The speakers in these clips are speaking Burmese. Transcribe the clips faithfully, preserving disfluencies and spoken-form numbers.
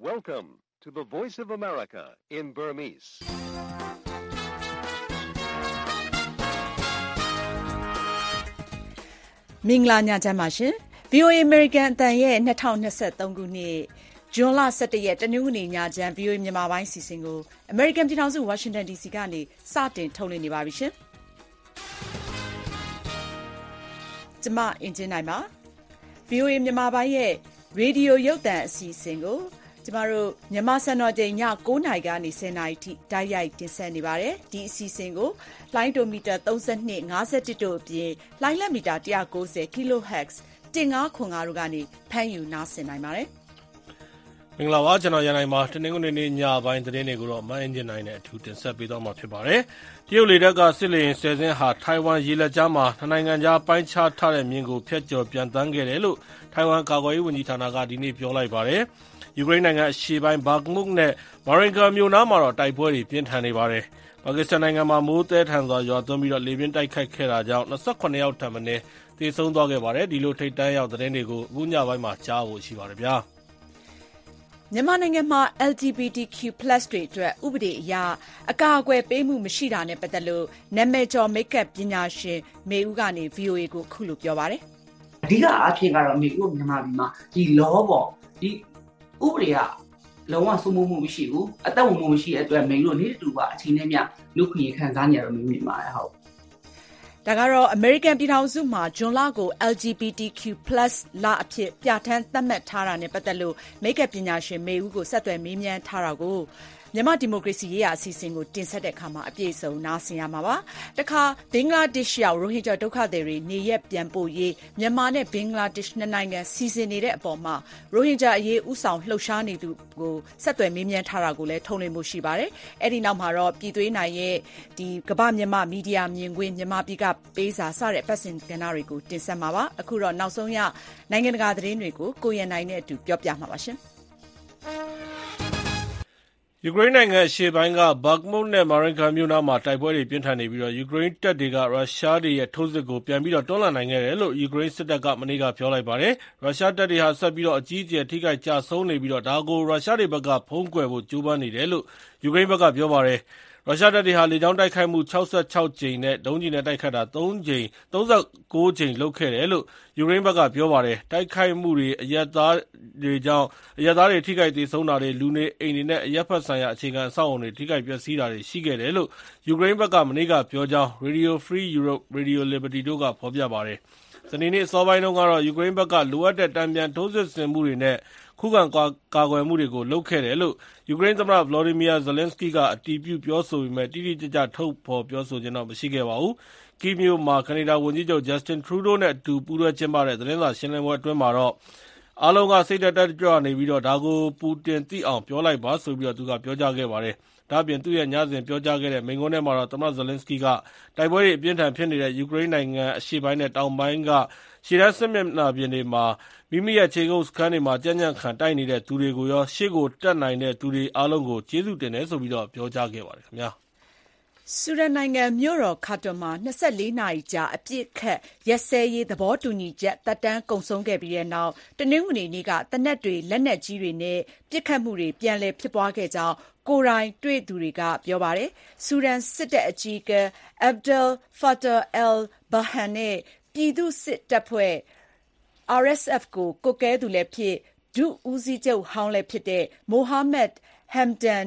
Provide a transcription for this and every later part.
Welcome to the Voice of America in Burmese. ။မင်္ဂလာညချမ်းပါရှင်။ ဗွီအိုအေ American အသံရဲ့၂၀၂၃ခုနှစ်ဇွန်လ၁၁ရက်တနင်္ဂနွေညချမ်း ဗွီအိုအေမြန်မာပိုင်းစီစဉ်ကို American ပြည်ထောင်စု Washington ဒီစီကနေစတင်ထုတ်လွှင့်နေပါပြီရှင်။ကျမအင်ဂျင်နိုင်ပါ။ ဗွီအိုအေမြန်မာပိုင်းရဲ့ရေဒီယိုရုပ်သံအစီအစဉ်ကိုကျမတို့မြန်မာစံတော်ချိန်ည၉နာရီကနေ၁၀နာရီထိတိုက်ရိုက်တင်ဆက်နေပါတယ်။ဒီအစီအစဉ်ကိုလိုင်းဒိုမီတာ၃၂ ၅၁တို့အပြင်လိုင်းလက်မီတာ၁၉၀ Kilohertz ၁၅ခွန်၅တို့ကနေဖမ်းယူနားဆင်နိုင်ပါတယ်။မင်္ဂလာပါကျွန်တော်ရန်နိုင်ပါတနင်္ဂနွေနေ့ညပိုင်းသတင်းတွေကိုတော့မအင်ဂျင်နိုင်နဲ့အထူးတင်ဆက်ပေးသွားမှာဖြစ်ပါတယ်။တရုတ်လေတပ်ကစစ်လေယာဉ်ဆယ်စင်းဟာထိုင်ဝမ်ရေလက်ကြားမှာနှစ်နိုင်ငံကြားပိုင်းခြားထားတဲ့မြင်းကိုဖျက်ကျော်ပြန်တန်းခဲ့တယ်လို့ထိုင်ဝမ်ကာကွယ်ရေးဝန်ကြီးဌာနကဒီနေ့ပြောလိုက်ပါတယ်။ယူကရိန်းနိုင်ငံအရှေ့ပိုင်းဘာဂမုတ်နဲ့မာရင်ကာမြို့နားမှာတော့တိုက်ပွဲတွေပြင်းထန်နေပါတယ်။ပါကစ္စတန်နိုင်ငံမှာမိုးသဲထန်စွာရွာသွန်းပြီးတော့လေပြင်းတိုက်ခိုက်ခဲ့တာကြောင့်၂၇ယောက်ထပ်မံသေဆုံးသွားခဲ့ပါတယ်။ဒီလိုထိပ်တန်းရောက်သတင်းတွေကိုအခုညပိုင်းမှာကြားဖို့ရှိပါတယ်ဗျာ။မြန်မာနိုင်ငံမှာ L G B T Q plus တွေအတွက်ဥပဒေအရအကာအကွယ်ပေးမှုမရှိတာနဲ့ပတ်သက်လို့နာမည်ကျော်မိတ်ကပ်ပညာရှင်မေဦးကနေ ဗွီအိုအေကိုခုလိုပြောပါတယ်။အဓိကအားဖြင့်ကတော့မေဦးမြန်မာပြည်မှာဒီ law ပေါ့ဒီဥပဒေကလုံးဝစိုးမိုးမှုမရှိဘူးအသက်ဝင်မှုမရှိတဲ့အတွက်မိလို့နေတူပါအချိန်နဲ့မြလူခွင့်ခံစားနေရတော့မြင်ပါတယ်ဟုတ်ဒါကတော့ American ပြည်ထောင်စုမှာဂျွန်လကို L G B T Q plus လအဖြစ်ပြဋ္ဌာန်းသတ်မှတ်ထားတာနဲ့ပတ်သက်လို့မိတ်ကပ်ပညာရှင်မေဦးကိုဆက်သွယ်မေးမြန်းထားတာကိုမြန်မာဒီမိုကရေစီရေးရာအစီအစဉ်ကိုတင်ဆက်တဲ့အခါမှာအပြည့်အစုံနားဆင်ရမှာပါ။တခါဘင်္ဂလားဒေ့ရှ်ရောက်ရိုဟင်ဂျာဒုက္ခသည်တွေနေရက်ပြန်ပို့ရေးမြန်မာနဲ့ဘင်္ဂလားဒေ့ရှ်နှစ်နိုင်ငံစီစဉ်နေတဲ့အပေါ်မှာရိုဟင်ဂျာအရေးဥဆောင်လှုပ်ရှားနေသူကိုဆက်သွယ်မေးမြန်းထားတာကိုလည်းထုတ်လွှင့်မှုရှိပါတယ်။အဲ့ဒီနောက်မှာတော့ပြည်သွေးနိုင်ရဲ့ဒီကမ္ဘာမြန်မာမီဒီယာမြင်ကွင်းမြန်မာပြည်ကပေးစာစတဲ့ပတ်စင်ကဏ္ဍတွေကိုတင်ဆက်မှာပါ။အခုတော့နောက်ဆုံးရနိုင်ငံတကာသတင်းတွေကိုကိုရန်နိုင်နဲ့အတူပြောပြမှာပါရှင်။ယူကရိန်းနိုင်ငံအရှေ့ပိုင်းကဘာဂမုတ်နဲ့မာရင်ကာမြို့နားမှာတိုက်ပွဲတွေပြင်းထန်နေပြီးတော့ယူကရိန်းတပ်တွေကရုရှားတွေရဲ့ထိုးစစ်ကိုပြန်ပြီးတော့တွန်းလှန်နိုင်ခဲ့တယ်လို့ယူကရိန်းစစ်တပ်ကမနေ့ကပြောလိုက်ပါတယ်။ရုရှားတပ်တွေဟာဆက်ပြီးတော့အကြီးအကျယ်ထိခိုက်ကျဆုံးနေပြီးတော့ဒါကိုရုရှားတွေဘက်ကဖုံးကွယ်ဖို့ကြိုးပမ်းနေတယ်လို့ယူကရိန်းဘက်ကပြောပါတယ်။ရုရှားတပ်တွေဟာလေကြောင်းတိုက်ခိုက်မှု၆၆ကြိမ်နဲ့ဒုံးကျည်နဲ့တိုက်ခတ်တာ၃ကြိမ်၃၉ကြိမ်လုပ်ခဲ့တယ်လို့ယူကရိန်းဘက်ကပြောပါတယ်။တိုက်ခိုက်မှုတွေအရက်သားတွေကြောင့်အရက်သားတွေထိခိုက်သေးဆုံးတာတွေလူနေအိမ်တွေနဲ့အရက်ဖက်ဆိုင်ရာအခြေခံအဆောက်အအုံတွေထိခိုက်ပျက်စီးတာတွေရှိခဲ့တယ်လို့ယူကရိန်းဘက်ကမနေ့ကပြောကြောင်း Radio Free Europe Radio Liberty တို့ကဖော်ပြပါတယ်။စနေနေ့အစောပိုင်းတုန်းကတော့ယူကရိန်းဘက်ကလိုအပ်တဲ့တံပြန်ထိုးစစ်ဆင်မှုတွေနဲ့ခုခံကာကွယ်မှုတွေကိုလုပ်ခဲ့တယ်လို့ယူကရိန်းသမ္မတ Volodymyr Zelensky ကအတည်ပြုပြောဆိုပေမဲ့တိတိကျကျထုတ်ဖော်ပြောဆိုခြင်းတော့မရှိခဲ့ပါဘူး။ ကိဗ်မြို့မှာကနေဒါဝန်ကြီးချုပ် Justin Trudeau နဲ့အတူပူးတွဲကျင်းပတဲ့သတင်းစာရှင်းလင်းပွဲအတွင်းမှာတော့အားလုံးကစိတ်တက်ကြွနေပြီးတော့ဒါကိုပူတင်သိအောင်ပြောလိုက်ပါဆိုပြီးတော့သူကပြောကြားခဲ့ပါတယ်။ဒါ့အပြင်သူ့ရဲ့ညစဉ်ပြောကြားခဲ့တဲ့မိန့်ခွန်းထဲမှာတော့သမ္မတ Zelensky ကတိုက်ပွဲတွေအပြင်းထန်ဖြစ်နေတဲ့ယူကရိန်းနိုင်ငံအရှေ့ပိုင်းနဲ့တောင်ပိုင်းကရှေ့တန်းစစ်မျက်နှာပြင်တွေမှာမိမိရဲ့ခြေကုပ်စခန်းတွေမှာကြံ့ကြံ့ခံတိုက်နေတဲ့သူတွေကိုရောရှေ့ကိုတက်နိုင်တဲ့သူတွေအားလုံးကိုကျေးဇူးတင်တယ်ဆိုပြီးတော့ပြောကြားခဲ့ပါတယ်ခင်ဗျာ။ဆူဒန်နိုင်ငံမြို့တော်ခါတွန်မှာ၂၄နာရီကြာအပြစ်ခတ်ရက်စဲရေးသဘောတူညီချက်တပ်တန်းကုန်ဆုံးခဲ့ပြီးတဲ့နောက်တနင်္ဂနွေနေ့ကတနက်တွေလက်နက်ကြီးတွေနဲ့ပြစ်ခတ်မှုတွေပြန်လည်ဖြစ်ပွားခဲ့ကြောင်းကိုယ်တိုင်တွေ့သူတွေကပြောပါတယ်။ဆူဒန်စစ်တပ်အကြီးအကဲ Abdel Fattah al-Burhan နဲ့ပြည်သူ့စစ်တပ်ဖွဲ့ R S F ကိုကွပ်ကဲသူလည်းဖြစ်ဒုဦးစီးချုပ်ဟောင်းလည်းဖြစ်တဲ့ Mohamed Hamdan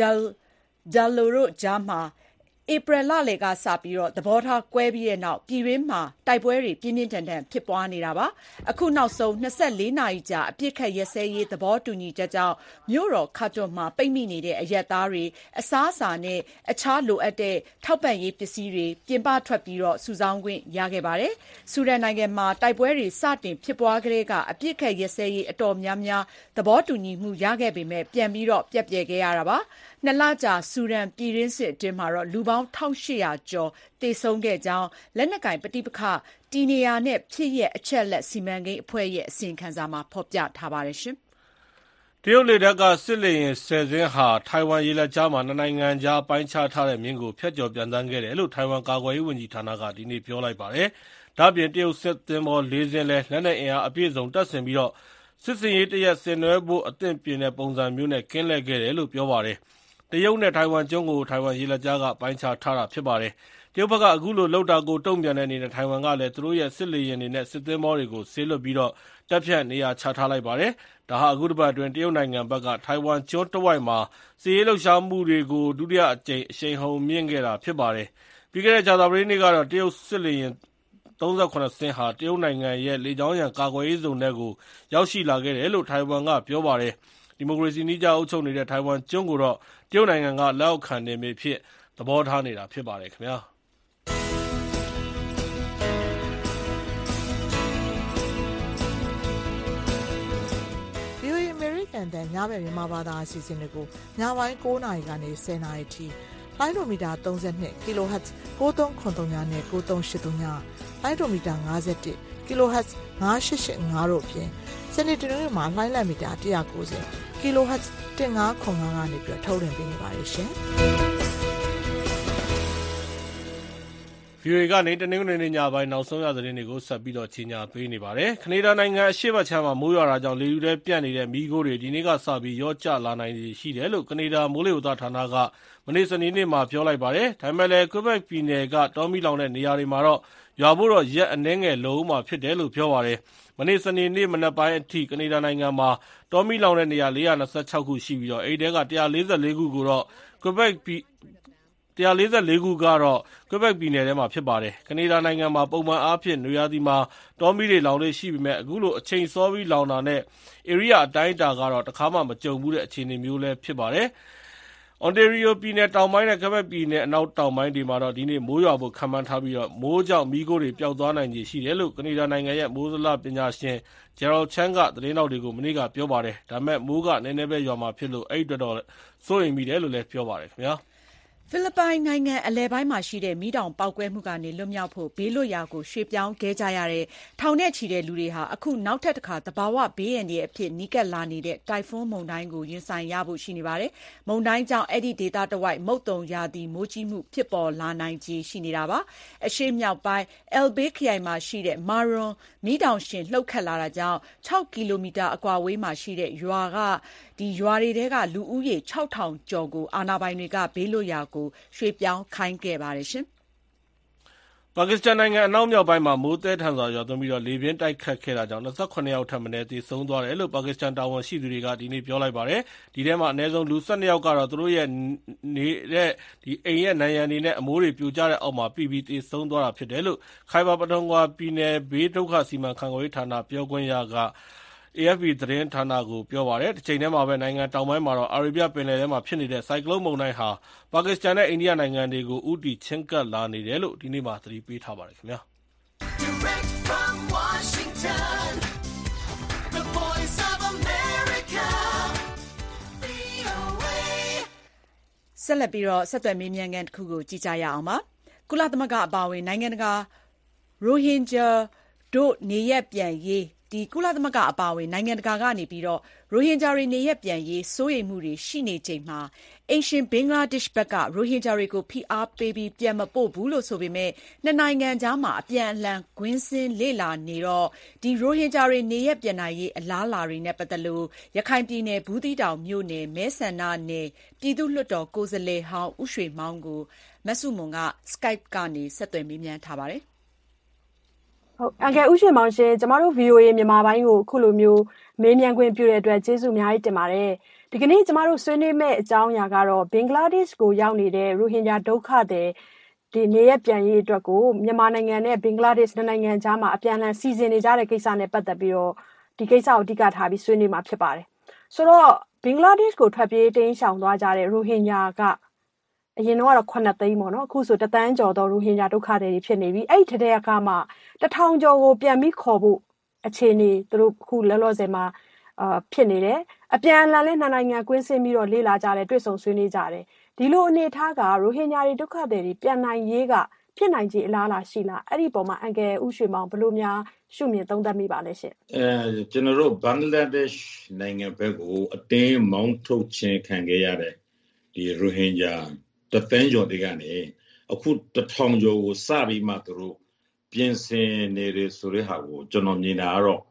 Dagalo တို့ကြားမှာဧပြီလလယ်ကစပြီးသဘောထားကွဲပြီးတဲ့နောက်ပြည်တွင်းမှာတိုက်ပွဲတွေပြင်းပြင်းထန်ထန်ဖြစ်ပွားနေတာပါ။အခုနောက်ဆုံး၂၄နာရီကြာအပြစ်ခတ်ရက်စဲရေးသဘောတူညီချက်ကြောင့်မြို့တော်ခါတွန်မှာပိတ်မိနေတဲ့အရက်သားတွေအစားအစာနဲ့အခြားလိုအပ်တဲ့ထောက်ပံ့ရေးပစ္စည်းတွေပြင်ပထွက်ပြီးစုဆောင်းခွင့်ရခဲ့ပါတယ်။ဆူဒန်နိုင်ငံမှာတိုက်ပွဲတွေစတင်ဖြစ်ပွားကတည်းကအပြစ်ခတ်ရက်စဲရေးအတော်များများသဘောတူညီမှုရခဲ့ပေမဲ့ပြန်ပြီးတော့ပြက်ပြယ်ခဲ့ရတာပါ။နှစ်လကြာဆူဒန်ပြည်တွင်းစစ်အတွင်းမှာတော့လူပေါင်း၁၈၀၀ကျော်သေဆုံးခဲ့ကြောင်းလက်နက်ကိုင်ပဋိပက္ခတည်နေရာနဲ့ဖြစ်ရပ်အချက်လက်စီမံကိန်းအဖွဲ့ရဲ့အစီရင်ခံစာမှာဖော်ပြထားပါတယ်ရှင်။တရုတ်လေတပ်ကစစ်လေယာဉ်ဆယ်စင်းဟာထိုင်ဝမ်ရေလက်ကြားမှာနှစ်နိုင်ငံကြားပိုင်းခြားထားတဲ့မြင်းကိုဖျက်ကျော်ပြန်တန်းခဲ့တယ်လို့ထိုင်ဝမ်ကာကွယ်ရေးဝန်ကြီးဌာနကဒီနေ့ပြောလိုက်ပါတယ်။ဒါ့အပြင်တရုတ်စစ်သင်္ဘောလေးစင်းလည်းလက်နက်အင်အားအပြည့်အစုံတပ်ဆင်ပြီးတော့စစ်စင်ရေးတရက်ဆင်နွှဲဖို့အသင့်ပြင်တဲ့ပုံစံမျိုးနဲ့ကင်းလှည့်ခဲ့တယ်လို့ပြောပါတယ်။တရုတ်နဲ့ထိုင်ဝမ်ကျွန်းကိုထိုင်ဝမ်ရေလက်ကြားကပိုင်းခြားထားတာဖြစ်ပါတယ်။တရုတ်ဘက်ကအခုလိုလှုပ်တာကိုတုံ့ပြန်တဲ့အနေနဲ့ထိုင်ဝမ်ကလည်းသူတို့ရဲ့စစ်လေယာဉ်တွေနဲ့စစ်သင်္ဘောတွေကိုဆေးလွှတ်ပြီးတော့တပ်ဖြတ်နေရာချထားလိုက်ပါတယ်။ဒါဟာအခုတစ်ပတ်အတွင်းတရုတ်နိုင်ငံဘက်ကထိုင်ဝမ်ကျွန်းတဝိုက်မှာစစ်ရေးလှုပ်ရှားမှုတွေကိုဒုတိယအကြိမ်အရှိန်ဟုန်မြင့်ခဲ့တာဖြစ်ပါတယ်။ပြီးခဲ့တဲ့ကြာသပတေးနေ့ကတော့တရုတ်စစ်လေယာဉ်သုံးဆယ့်ခုနစ်စင်းဟာတရုတ်နိုင်ငံရဲ့လေကြောင်းရန်ကာကွယ်ရေးဇုံထဲကိုရောက်ရှိလာခဲ့တယ်လို့ထိုင်ဝမ်ကပြောပါတယ်။ဒီမိုကရေစီနည်းကျအုပ်ချုပ်နေတဲ့ထိုင်ဝမ်ကျွန်းကိုတော့တရုတ်နိုင်ငံကလက်အောက်ခံနေပြီဖြစ်သဘောထားနေတာဖြစ်ပါတယ်ခင်ဗျာ။ American တဲ့ညဘက်မြန်မာဘာသာအစီအစဉ်တွေကိုညပိုင်း၉နာရီကနေ၁၀နာရီထိလိုင်းဒိုမီတာ၃၂ kHz ၉၃၇၃နဲ့၉၃၈၃ညလိုင်းဒိုမီတာ၅၁ kHz ၅၈၈၅တို့အပြင်စနေတနင်္ဂနွေမှာလိုင်းလက်မီတာ၁၉၀ kHz ၁၅၇၅ကနေပြီးထုတ်လွှင့်ပေးနေပါတယ်ရှင်။ဗီအိုအေကနေတနင်္ဂနွေနေ့ညပိုင်းနောက်ဆုံးရသတင်းတွေကိုဆက်ပြီးတော့ကြီးညာပေးနေပါတယ်။ကနေဒါနိုင်ငံအရှေ့ဘက်ခြမ်းမှာမိုးရွာတာကြောင့်လေပြင်းပြန့်နေတဲ့မီးခိုးတွေဒီနေ့ကစပြီးရောကျလာနိုင်ရှိတယ်လို့ကနေဒါမိုးလေဝသဌာနကမနေ့စနေနေ့မှာပြောလိုက်ပါတယ်။ဒါပေမဲ့လည်းကွေဘက်ပြည်နယ်ကတောမီလောင်တဲ့နေရာတွေမှာတော့ရွာဖို့တော့ရက်အနည်းငယ်လုံးမှဖြစ်တယ်လို့ပြောပါတယ်။မနေ့စနေနေ့မနက်ပိုင်းအထိကနေဒါနိုင်ငံမှာတောမီလောင်တဲ့နေရာ၄၂၆ခုရှိပြီးတော့အဲ့ဒီက၁၄၄ခုကိုတော့ကွေဘက်ပြည်၁၄၄ခုကတော့ကွေဘက်ပြည်နယ်ထဲမှာဖြစ်ပါတယ်။ကနေဒါနိုင်ငံမှာပုံမှန်အားဖြင့်နွေရာသီမှာတောမီတွေလောင်လေးရှိပေမဲ့အခုလိုအချိန်စောပြီးလောင်တာနဲ့ဧရိယာအတိုင်းအတာကတော့တခါမှမကြုံဘူးတဲ့အခြေအနေမျိုးလည်းဖြစ်ပါတယ်။ Ontario ပြည်နယ်တောင်ပိုင်းနဲ့ကွေဘက်ပြည်နယ်အနောက်တောင်ပိုင်းတွေမှာတော့ဒီနေ့မိုးရွာဖို့ခန့်မှန်းထားပြီးတော့မိုးကြောင့်မီးခိုးတွေပျောက်သွားနိုင်ခြေရှိတယ်လို့ကနေဒါနိုင်ငံရဲ့မိုးဇလပညာရှင် Gerald Chan ကသတင်းတောက်တွေကိုမနေ့ကပြောပါတယ်။ဒါပေမဲ့မိုးကနည်းနည်းပဲရွာမှာဖြစ်လို့အဲ့အတွက်တော့စိုးရိမ်မိတယ်လို့လည်းပြောပါတယ်ခင်ဗျာ။ဖိလစ်ပိုင်နိုင်ငံအလယ်ပိုင်းမှာရှိတဲ့မီးတောင်ပေါက်ကွဲမှုကနေလွတ်မြောက်ဖို့ဘေးလွတ်ရာကိုရွှေ့ပြောင်းခဲ့ကြရတဲ့ထောင်နဲ့ချီတဲ့လူတွေဟာအခုနောက်ထပ်တစ်ခါသဘာဝဘေးအန္တရာယ်အဖြစ်နီးကပ်လာနေတဲ့တိုင်ဖွန်းမုန်တိုင်းကိုရင်ဆိုင်ရဖို့ရှိနေပါတယ်။မုန်တိုင်းကြောင့်အဲ့ဒီဒေသတစ်ဝိုက်မုတ်တုံရာသီမိုးကြီးမှုဖြစ်ပေါ်လာနိုင်ခြေရှိနေတာပါ။အရှေ့မြောက်ပိုင်း Albay ခရိုင်မှာရှိတဲ့ Maron မီးတောင်ရှင်လှုပ်ခတ်လာတာကြောင့်၆ကီလိုမီတာအကွာဝေးမှာရှိတဲ့ရွာကဒီရွာတွေထဲကလူဦးရေ၆ထောင်ကျော်ကိုအာဏာပိုင်တွေကဘေးလွတ်ရာကိုရွှေ့ပြောင်းခိုင်းခဲ့ပါတယ်ရှင်။ပါကစ္စတန်နိုင်ငံအနောက်မြောက်ပိုင်းမှာမိုးသည်းထန်စွာရွာသွန်းပြီးတော့လေပြင်းတိုက်ခတ်ခဲ့တာကြောင့်၂၇ယောက်ထပ်မံသေဆုံးသွားတယ်လို့ပါကစ္စတန်တာဝန်ရှိသူတွေကဒီနေ့ပြောလိုက်ပါတယ်။ဒီထဲမှာအနည်းဆုံးလူ၁၂ယောက်ကတော့သူတို့ရဲ့နေတဲ့ဒီအိမ်ရဲ့နံရံတွေနဲ့အမိုးတွေပြိုကျတဲ့အောက်မှာပြီးပြီးသေဆုံးသွားတာဖြစ်တယ်လို့ခိုင်ဘာပထုံကွာပြည်နယ်ဘေးဒုက္ခစီမံခန့်ခွဲရေးဌာနပြောခွင့်ရကA F P သတင်းဌာနကိုပြောပါတယ်။တစ်ချိန်တည်းမှာပဲနိုင်ငံတောင်ပိုင်းမှာတော့အာရေဗျပင်လယ်ထဲမှာဖြစ်နေတဲ့ဆိုင်ကလုန်းမုန်တိုင်းဟာပါကစ္စတန်နဲ့အိန္ဒိယနိုင်ငံတွေကိုဥတီချင်းကပ်လာနေတယ်လို့ဒီနေ့မှသတိပေးထားပါတယ်ခင်ဗျာ။ဆက်လက်ပြီးတော့ဆက်သွယ်မေးမြန်းခန်းတစ်ခုကိုကြည့်ကြရအောင်ပါ။ကုလသမဂ္ဂအပါအဝင်နိုင်ငံတကာရိုဟင်ဂျာတို့နေရပ်ပြန်ရေးဒီကုလသမဂ္ဂအပါအဝင်နိုင်ငံတကာကနေပြီးတော့ရိုဟင်ဂျာတွေနေရပ်ပြန်ရေးစိုးရိမ်မှုတွေရှိနေချိန်မှာအိမ်ရှင်ဘင်္ဂလားဒေ့ရှ်ဘက်ကရိုဟင်ဂျာတွေကိုဖိအားပေးပြီးပြန်မပို့ဘူးလို့ဆိုပေမဲ့နှစ်နိုင်ငံကြားမှာအပြန်အလှန်ကွင်းစင်းလေ့လာနေတော့ဒီရိုဟင်ဂျာတွေနေရပ်ပြန်နိုင်ရေးအလားအလာတွေနဲ့ပတ်သက်လို့ရခိုင်ပြည်နယ်ဘူးသီးတောင်မြို့နယ်မဲဆန္ဒနယ်ပြည်သူ့လွှတ်တော်ကိုယ်စားလှယ်ဟောင်းဦးရွှေမောင်ကိုမဆုမွန်က Skype ကနေဆက်သွယ်မေးမြန်းထားပါတယ်ဟုတ်အကယ်ဥရှင်မောင်ရှင်ကျမတို့ V O A မြန်မာပိုင်းကိုအခုလိုမျိုးမေးမြန်းခွင့်ပြုတဲ့အတွက်ကျေးဇူးအများကြီးတင်ပါတယ်ဒီကနေ့ကျမတို့ဆွေးနွေးမဲ့အကြောင်းအရာကတော့ဘင်္ဂလားဒေ့ရှ်ကိုရောက်နေတဲ့ရိုဟင်ဂျာဒုက္ခသည်ဒီနေရပြန်ရေးအတွက်ကိုမြန်မာနိုင်ငံနဲ့ဘင်္ဂလားဒေ့ရှ်နိုင်ငံကြားမှာအပြန်အလှန်စီစဉ်နေကြတဲ့ကိစ္စနဲ့ပတ်သက်ပြီးတော့ဒီကိစ္စကိုအဓိကထားပြီးဆွေးနွေးမှာဖြစ်ပါတယ်ဆိုတော့ဘင်္ဂလားဒေ့ရှ်ကိုထွက်ပြေးတင်းရှောင်သွားကြတဲ့ရိုဟင်ဂျာကအရင်တော့ကတော့ခုနှစ်သိန်းပေါ့နော်အခုဆိုတသန်းကျော်သောရိုဟင်ဂျာဒုက္ခသည်တွေဖြစ်နေပြီအဲ့ဒီတည်းကမှတထောင်ကျော်ကိုပြန်ပြီးခေါ်ဖို့အခြေအနေသူတို့အခုလောလောဆယ်မှာအာဖြစ်နေတယ်အပြန်အလှန်နဲ့နှစ်နိုင်ငံကွင်းဆင်းပြီးတော့လေ့လာကြတယ်တွေ့ဆုံဆွေးနွေးကြတယ်ဒီလိုအနေအထားကရိုဟင်ဂျာတွေဒုက္ခသည်တွေပြန်နိုင်ရေးကဖြစ်နိုင်ခြေအလားအလာရှိလားအဲ့ဒီပုံမှာအန်ကယ်ဥရွှေမောင်ဘယ်လိုများရှုမြင်သုံးသပ်မိပါလဲရှင်အဲကျွန်တော်တို့ဘင်္ဂလားဒေ့ရှ်နိုင်ငံဘက်ကိုအတင်းမောင်းထုတ်ခြင်းခံခဲ့ရတဲ့ဒီရိုဟင်ဂျာတသန်းကျော်တွေကနေအခုတထောင်ကျော်ကိုစပြီးမှသူတို့ပြင်ဆင်နေတယ်ဆိုတဲ့ဟာကိုကျွန်တော်မြင်တာကတော့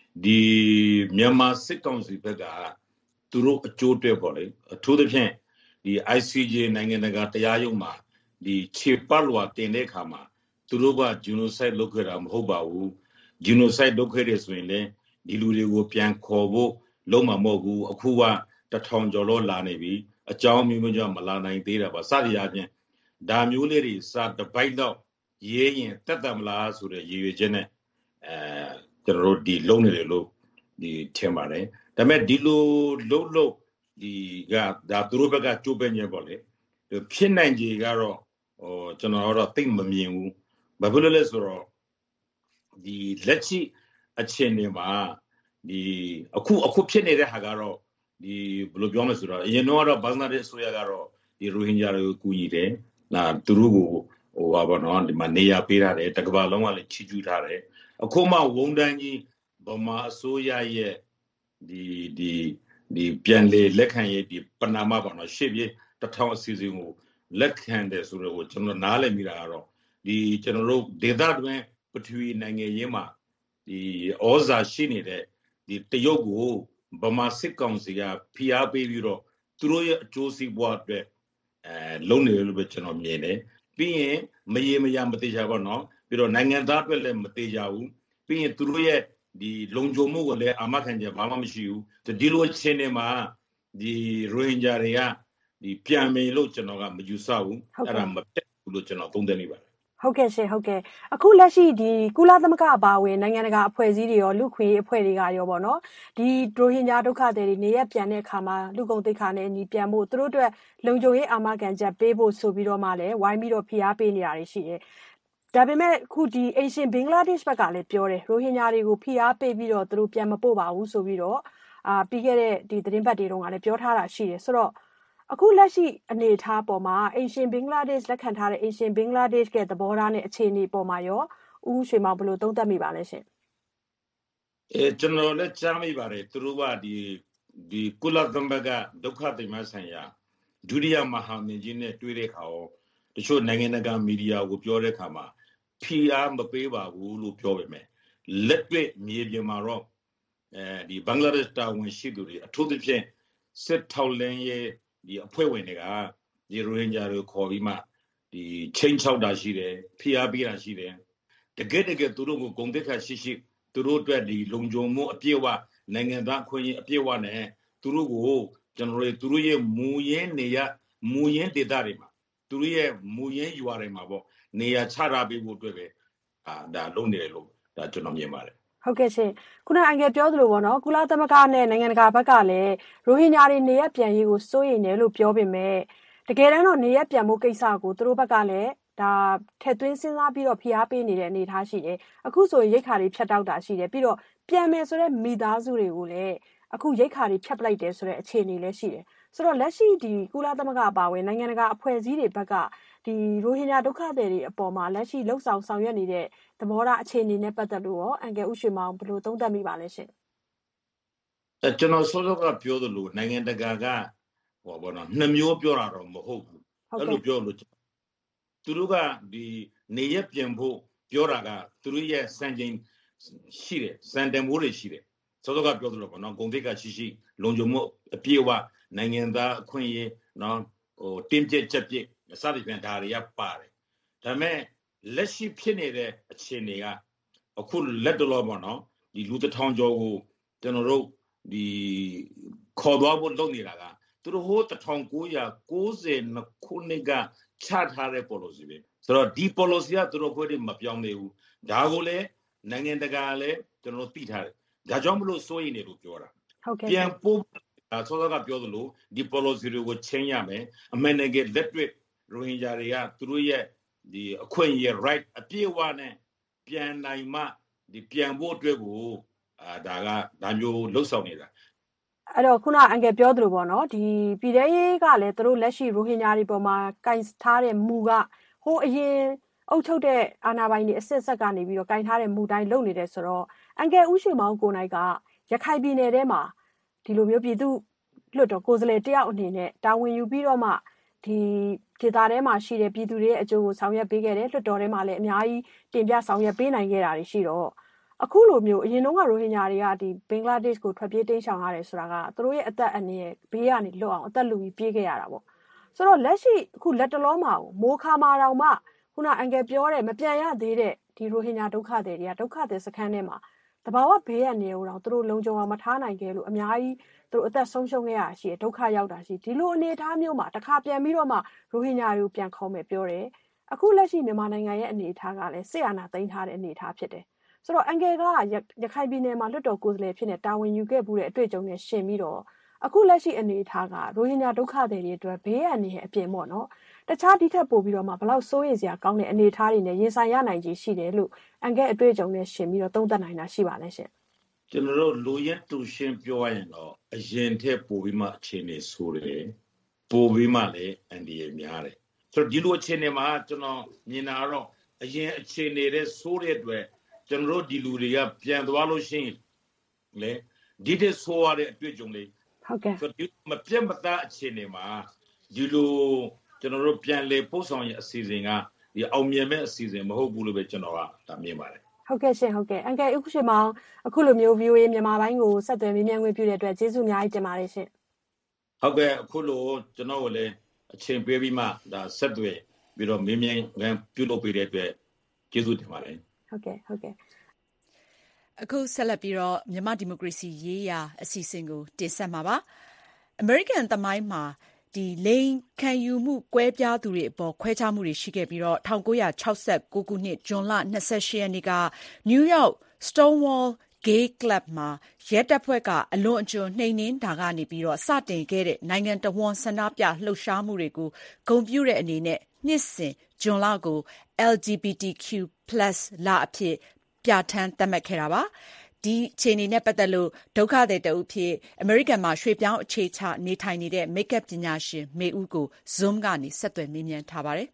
ဒီမြန်မာစစ်ကောင်စီဘက်ကသူတို့အကျိုးအတွက်ပေါ့လေအထူးသဖြင့်ဒီ I C J နိုင်ငံတကာတရားရုံးမှာဒီခြေပတ်လွှာတင်တဲ့အခါမှာသူတို့က genocide လုပ်ခဲ့တာမဟုတ်ပါဘူး genocide လုပ်ခဲ့တယ်ဆိုရင်လည်းဒီလူတွေကိုပြန်ခေါ်ဖို့လုံးမှာမဟုတ်ဘူးအခုကတထောင်ကျော်လို့လာနေပြီအကြောင်းမျိုးမျိုးကြောင့်မလာနိုင်သေးတာပါစသည်အပြင်ဒါမျိုးလေးတွေစာတပိုက်တော့ရေးရင်တက်တယ်မလားဆိုတဲ့ရည်ရွယ်ချက်နဲ့အဲကျွန်တော်တို့ဒီလုံးနေတယ်လို့ဒီထင်ပါတယ်ဒါပေမဲ့ဒီလိုလုံးလုံးဒီကဒါသူတို့ဘက်ကကြိုးပမ်းနေပေါ့လေဖြစ်နိုင်ကြီးကတော့ဟိုကျွန်တော်တော့သိမမြင်ဘူးဘာဖြစ်လို့လဲဆိုတော့ဒီလက်ရှိအခြေအနေမှာဒီအခုအခုဖြစ်နေတဲ့ဟာကတော့ဒီဘယ်လိုပြောမလဲဆိုတော့အရင်တော့ဘင်္ဂလားဒေ့ရှ်ဆိုရကတော့ဒီရိုဟင်ဂျာတွေကိုကူညီတယ်နာသူတို့ကိုဟိုပါဘောနော်ဒီမှာနေရာပေးထားတယ်တကဘာလုံးကလည်းချီကျူးထားတယ်အခုမှဝုံတန်းကြီးဗမာအစိုးရရဲ့ဒီဒီဒီပြန်လေလက်ခံရေးဒီပနာမပေါ့နော်ရှေ့ပြေတထောင်အစီအစဉ်ကိုလက်ခံတယ်ဆိုတော့ကျွန်တော်နားလည်မိတာကတော့ဒီကျွန်တော်တို့ဒေသတွင်းပထဝီနိုင်ငံရေးမှာဒီဩဇာရှိနေတဲ့ဒီတရုတ်ကိုဗမာစစ်ကောင်စီကဖိအားပေးပြီးတော့သူတို့ရဲ့အကျိုးစီးပွားအတွက်အဲလုံးနေလို့ပဲကျွန်တော်မြင်တယ်ပြီးရင်မရေမရမသေးကြပါတော့ပြီးတော့နိုင်ငံသားအတွက်လည်းမသေးကြဘူးပြီးရင်သူတို့ရဲ့ဒီလုံခြုံမှုကိုလည်းအာမခံချက်ဘာမှမရှိဘူးဒီလိုချင်းနေမှာဒီရိုဟင်ဂျာတွေကဒီပြန်မယ်လို့ကျွန်တော်ကမယူဆဘူးအဲ့ဒါမပြတ်ဘူးလို့ကျွန်တော်သုံးသပ်မိပါတယ်ဟုတ်ကဲ့ရှင်ဟုတ်ကဲ့အခုလက်ရှိဒီကုလသမဂ္ဂအပါအဝင်နိုင်ငံတကာအဖွဲ့အစည်းတွေရောလူခွင့်အဖွဲ့တွေကရောပေါ့နော်ဒီဒရိုဟင်ဂျာဒုက္ခသည်တွေနေရပြန်တဲ့အခါမှာလူကုန်သိက္ခာနဲ့အညီပြန်ဖို့သူတို့အတွက်လုံခြုံရေးအာမခံချက်ပေးဖို့ဆိုပြီးတော့မှလည်းဝိုင်းပြီးတော့ဖိအားပေးနေတာတွေရှိတယ်ဒါပေမဲ့အခုဒီအရှင်ဘင်္ဂလားဒေ့ရှ်ဘက်ကလည်းပြောတယ်ရိုဟင်ဂျာတွေကိုဖိအားပေးပြီးတော့သူတို့ပြန်မပို့ပါဘူးဆိုပြီးတော့အာပြီးခဲ့တဲ့ဒီသတင်းပတ်တွေတုန်းကလည်းပြောထားတာရှိတယ်ဆိုတော့အခုလက်ရှိအနေအထားပေါ်မှာအရှင်ဘင်္ဂလားဒေ့ရှ်လက်ခံထားတဲ့အရှင်ဘင်္ဂလားဒေ့ရှ်ရဲ့သဘောထားနဲ့အခြေအနေပေါ်မှာရောဦးရွှေမောင်ဘယ်လိုသုံးသပ်မိပါလဲရှင်အဲကျွန်တော်လည်းကြားမိပါတယ်သူတို့ကဒီဒီကုလသမဂ္ဂဒုက္ခသည်များဆိုင်ရာဒုတိယမဟာမင်းကြီးနဲ့တွေ့တဲ့အခါရောတချို့နိုင်ငံတကာမီဒီယာကိုပြောတဲ့အခါမှာဖိအားမပေးပါဘူးလို့ပြောပေမဲ့လက်တွေ့မြေပြင်မှာတော့အဲဒီဘင်္ဂလားဒေ့ရှ်တာဝန်ရှိသူတွေအထူးသဖြင့်စစ်ထောက်လန်းရဲ့ဒီအဖွဲ့ဝင်တွေကဒီရိုဟင်ဂျာတွေခေါ်ပြီးမှဒီချင်းချောက်တာရှိတယ်ဖိအားပေးတာရှိတယ်တကယ်တကယ်သူတို့ကိုဂုဏ်သိက္ခာရှိရှိသူတို့အတွက်ဒီလုံခြုံမှုအပြည့်အဝနိုင်ငံသားခွင့်ရအပြည့်အဝနဲ့သူတို့ကိုကျွန်တော်တို့သူတို့ရဲ့မူရင်းနေရမူရင်းဒေသတွေမှာသူတို့ရဲ့မူရင်းရွာတွေမှာပေါ့နေရာချထားပေးဖို့အတွက်ပဲအာဒါလုပ်နေတယ်လို့ဒါကျွန်တော်မြင်ပါတယ်ဟုတ်ကဲ့ရှင်ခုနအငယ်ပြောသလိုပေါ့နော်ကုလသမဂ္ဂနဲ့နိုင်ငံတကာဘက်ကလည်းရိုဟင်ဂျာတွေနေရပြန်ရေးကိုစိုးရိမ်တယ်လို့ပြောပေမဲ့တကယ်တမ်းတော့နေရပြန်မှုကိစ္စကိုသူတို့ဘက်ကလည်းဒါထက်သွင်းစဉ်းစားပြီးတော့ဖိအားပေးနေတဲ့အနေအထားရှိတယ်အခုဆိုရင်ရိတ်ခါတွေဖြတ်တောက်တာရှိတယ်ပြီးတော့ပြန်မယ်ဆိုတဲ့မိသားစုတွေကိုလည်းအခုရိတ်ခါတွေဖြတ်ပလိုက်တယ်ဆိုတဲ့အခြေအနေလည်းရှိတယ်ဆိုတော့လက်ရှိဒီကုလသမဂ္ဂအပါအဝင်နိုင်ငံတကာအဖွဲ့အစည်းတွေဘက်ကဒီရိုဟင်ဂျာဒုက္ခသည်တွေအပေါ်မှာလက်ရှိလှုပ်ဆောင်ဆောင်ရွက်နေတဲ့သဘောထားအခြေအနေနဲ့ပတ်သက်လို့ရောအန်ကယ်ဦးရွှေမောင်ဘယ်လိုသုံးသပ်မိပါလဲရှင်အဲကျွန်တော်စောစောကပြောသလိုနိုင်ငံတကာကဟောဘောနော်နှစ်မျိုးပြောတာတော့မဟုတ်ဘူးအဲ့လိုပြောလို့သူတို့ကဒီနေရပြင်ဖို့ပြောတာကသူတို့ရဲ့စံချိန်ရှိတယ်စံတန်ဖိုးတွေရှိတယ်စောစောကပြောသလိုပေါ့နော်ဂုဏ်သိက္ခာရှိရှိလုံခြုံမှုအပြည့်အဝနိုင်ငံသားအခွင့်အရေးနော်ဟိုတင်းကျပ်ချက်ပြည့်စသဖြင့်ဒါတွေကပါတယ်ဒါပေမဲ့လက်ရှိဖြစ်နေတဲ့အခြေအနေကအခုလက်တော်ပေါ့နော်ဒီလူတစ်ထောင်ကျော်ကိုကျွန်တော်တို့ဒီခေါ်သွားဖို့လုပ်နေတာကသူတို့ဟိုတစ်ထောင်ကိုးရာကိုးဆယ်နှစ်ခုနှစ်ကချထားတဲ့ policy ပဲဆိုတော့ဒီ policy ကသူတို့ခွဲတွေမပြောင်းသေးဘူးဒါကိုလည်းနိုင်ငံတကာလည်းကျွန်တော်တို့သိထားတယ်ဒါကြောင့်မလို့စိုးရိမ်နေလို့ပြောတာဟုတ်ကဲ့ပြန်ပို့ဆောစောကပြောသလိုဒီ policy တွေကိုချင်းရမယ်အမှန်တကယ်လက်တွေ့ရိုဟင်ဂျာတွေကသူတို့ရဲ့ဒီအခွင့်အရေး right အပြည့်အဝနဲ့ပြန်နိုင်မှဒီပြန်ဖို့အတွက်ကိုအာဒါကဒါမျိုးလှုပ်ဆောင်နေတာအဲ့တော့ခုနအန်ကယ်ပြောသလိုပေါ့နော်ဒီပြည်ထရေးကလည်းသူတို့လက်ရှိရိုဟင်ဂျာတွေပေါ်မှာကင်ထားတဲ့မူကဟိုအရင်အုပ်ချုပ်တဲ့အာဏာပိုင်တွေအစစ်ဆက်ကနေပြီးတော့ကင်ထားတဲ့မူတိုင်းလုပ်နေတယ်ဆိုတော့အန်ကယ်ဦးရွှေမောင်ကိုနိုင်ကရခိုင်ပြည်နယ်ထဲမှာဒီလိုမျိုးပြည်သူလွတ်တော်ကိုယ်စားလှယ်တယောက်အနေနဲ့တာဝန်ယူပြီးတော့မှဒီဒေသထဲမှာရှိတဲ့ပြည်သူတွေရဲ့အကျိုးကိုဆောင်ရွက်ပေးခဲ့တယ်လွတ်တော်ထဲမှာလည်းအများကြီးတင်ပြဆောင်ရွက်ပေးနိုင်ခဲ့တာတွေရှိတော့အခုလိုမျိုးအရင်တုန်းကရိုဟင်ဂျာတွေကဒီဘင်္ဂလားဒေ့ရှ်ကိုထွက်ပြေးတိမ်းရှောင်ရတယ်ဆိုတာကသူတို့ရဲ့အသက်အန္တရာယ်ဘေးကနေလွတ်အောင်အသက်လူပြီးပြေးခဲ့ရတာပေါ့ဆိုတော့လက်ရှိအခုလက်တလုံးမှာမိုးခါမာတောင်မှခုနအန်ကယ်ပြောတဲ့မပြန်ရသေးတဲ့ဒီရိုဟင်ဂျာဒုက္ခသည်တွေကဒုက္ခသည်စခန်းထဲမှာတဘာဝဘေးအန္တရာယ်ကိုတော့သူတို့လုံခြုံအောင်မထားနိုင်ခဲ့လို့အများကြီးသူတို့အသက်ဆုံးရှုံးခဲ့ရရှိဒုက္ခရောက်တာရှိဒီလိုအနေအထားမျိုးမှာတစ်ခါပြန်ပြီးတော့မှရိုဟင်ဂျာတွေကိုပြန်ခေါ်မယ်ပြောတယ်အခုလက်ရှိမြန်မာနိုင်ငံရဲ့အနေအထားကလည်းစစ်အာဏာသိမ်းထားတဲ့အနေအထားဖြစ်တယ်ဆိုတော့အန်ကယ်ကရခိုင်ပြည်နယ်မှာလွတ်တော်ကိုယ်စားလှယ်ဖြစ်နေတာဝန်ယူခဲ့မှုတဲ့အတွေ့အကြုံနဲ့ရှင်ပြီးတော့အခုလက်ရှိအနေအထားကရိုဟင်ဂျာဒုက္ခသည်တွေအတွက်ဘေးအန္တရာယ်အပြင်ပေါ့နော်တခြားဒီထက်ပိုပြီးတော့မှဘလောက်စိုးရိမ်စရာကောင်းတဲ့အနေအထားတွေနဲ့ရင်ဆိုင်ရနိုင်ခြေရှိတယ်လို့အန်ကယ်အတွေ့အကြုံနဲ့ရှင်ပြီးတော့သုံးသပ်နိုင်တာရှိပါလဲရှင်ကျွန်တော်တို့လူရဲတူရှင်းပြောရရင်တော့အရင်ထက်ပိုပြီးမှအခြေအနေဆိုးတယ်ပိုပြီးမှလည်းအန္တရာယ်များတယ်ဆိုတော့ဒီလိုအခြေအနေမှာကျွန်တော်မြင်တာတော့အရင်အခြေအနေတွေဆိုးတဲ့အတွက်ကျွန်တော်တို့ဒီလူတွေကပြန်သွားလို့ရှိရင်လေဒီတဲ့ဆိုးရတဲ့အတွေ့အကြုံတွေဟုတ်ကဲ့ဆိုတော့မပြတ်မသားအခြေအနေမှာဒီလိုကျွန်တော်တို့ပြန်လေပို့ဆောင်ရအစီအစဉ်ကဒီအောင်မြင်မဲ့အစီအစဉ်မဟုတ်ဘူးလို့ပဲကျွန်တော်ကဒါမြင်ပါတယ်ဟုတ်ကဲ့ရှင်ဟုတ်ကဲ့အန်ကယ်ဥက္ကဋ္ဌမောင်အခုလိုမျိုး ဗီအိုအေ မြန်မာပိုင်းကိုဆက်သွယ်မေးမြန်းခွင့်ပြုတဲ့အတွက်ကျေးဇူးအများကြီးတင်ပါတယ်ရှင်ဟုတ်ကဲ့အခုလိုကျွန်တော်ကိုလည်းအချိန်ပေးပြီးမှဒါဆက်သွယ်ပြီးတော့မေးမြန်းခွင့်ပြုလုပ်ပေးတဲ့အတွက်ကျေးဇူးတင်ပါတယ်ဟုတ်ကဲ့ဟုတ်ကဲ့အခုဆက်လက်ပြီးတော့မြန်မာဒီမိုကရေစီရေးရာအစီအစဉ်ကိုတင်ဆက်မှာပါအမေရိကန်သမိုင်းမှာဒီလိန်ခံယူမှုကွဲပြားသူတွေအပေါ်ခွဲခြားမှုတွေရှိခဲ့ပြီးတော့၁၉၆၉ခုနှစ်ဇွန်လ၂၈ရက်နေ့ကနယူးယောက် Stonewall Gay Club မှာရဲတပ်ဖွဲ့ကအလွန်အကျွံနှိမ်နင်းတာကနေပြီးတော့စတင်ခဲ့တဲ့နိုင်ငံတော်ဝန်ဆန္ဒပြလှုပ်ရှားမှုတွေကိုဂုဏ်ပြုတဲ့အနေနဲ့နှစ်စဉ်ဇွန်လကို แอล ဂျီ ဘီ တီ คิว ပလပ် လအဖြစ်ပြဋ္ဌာန်းသတ်မှတ်ခဲ့တာပါဒီအခြေအနေနဲ့ပတ်သက်လို့ဒုက္ခသည်တအုပ်ဖြစ်အမေရိကန်မှာရွှေ့ပြောင်းအခြေချနေထိုင်နေတဲ့မိတ်ကပ်ပညာရှင်မေဦးကို Zoom ကနေဆက်သွယ်မေးမြန်းထားပါတယ်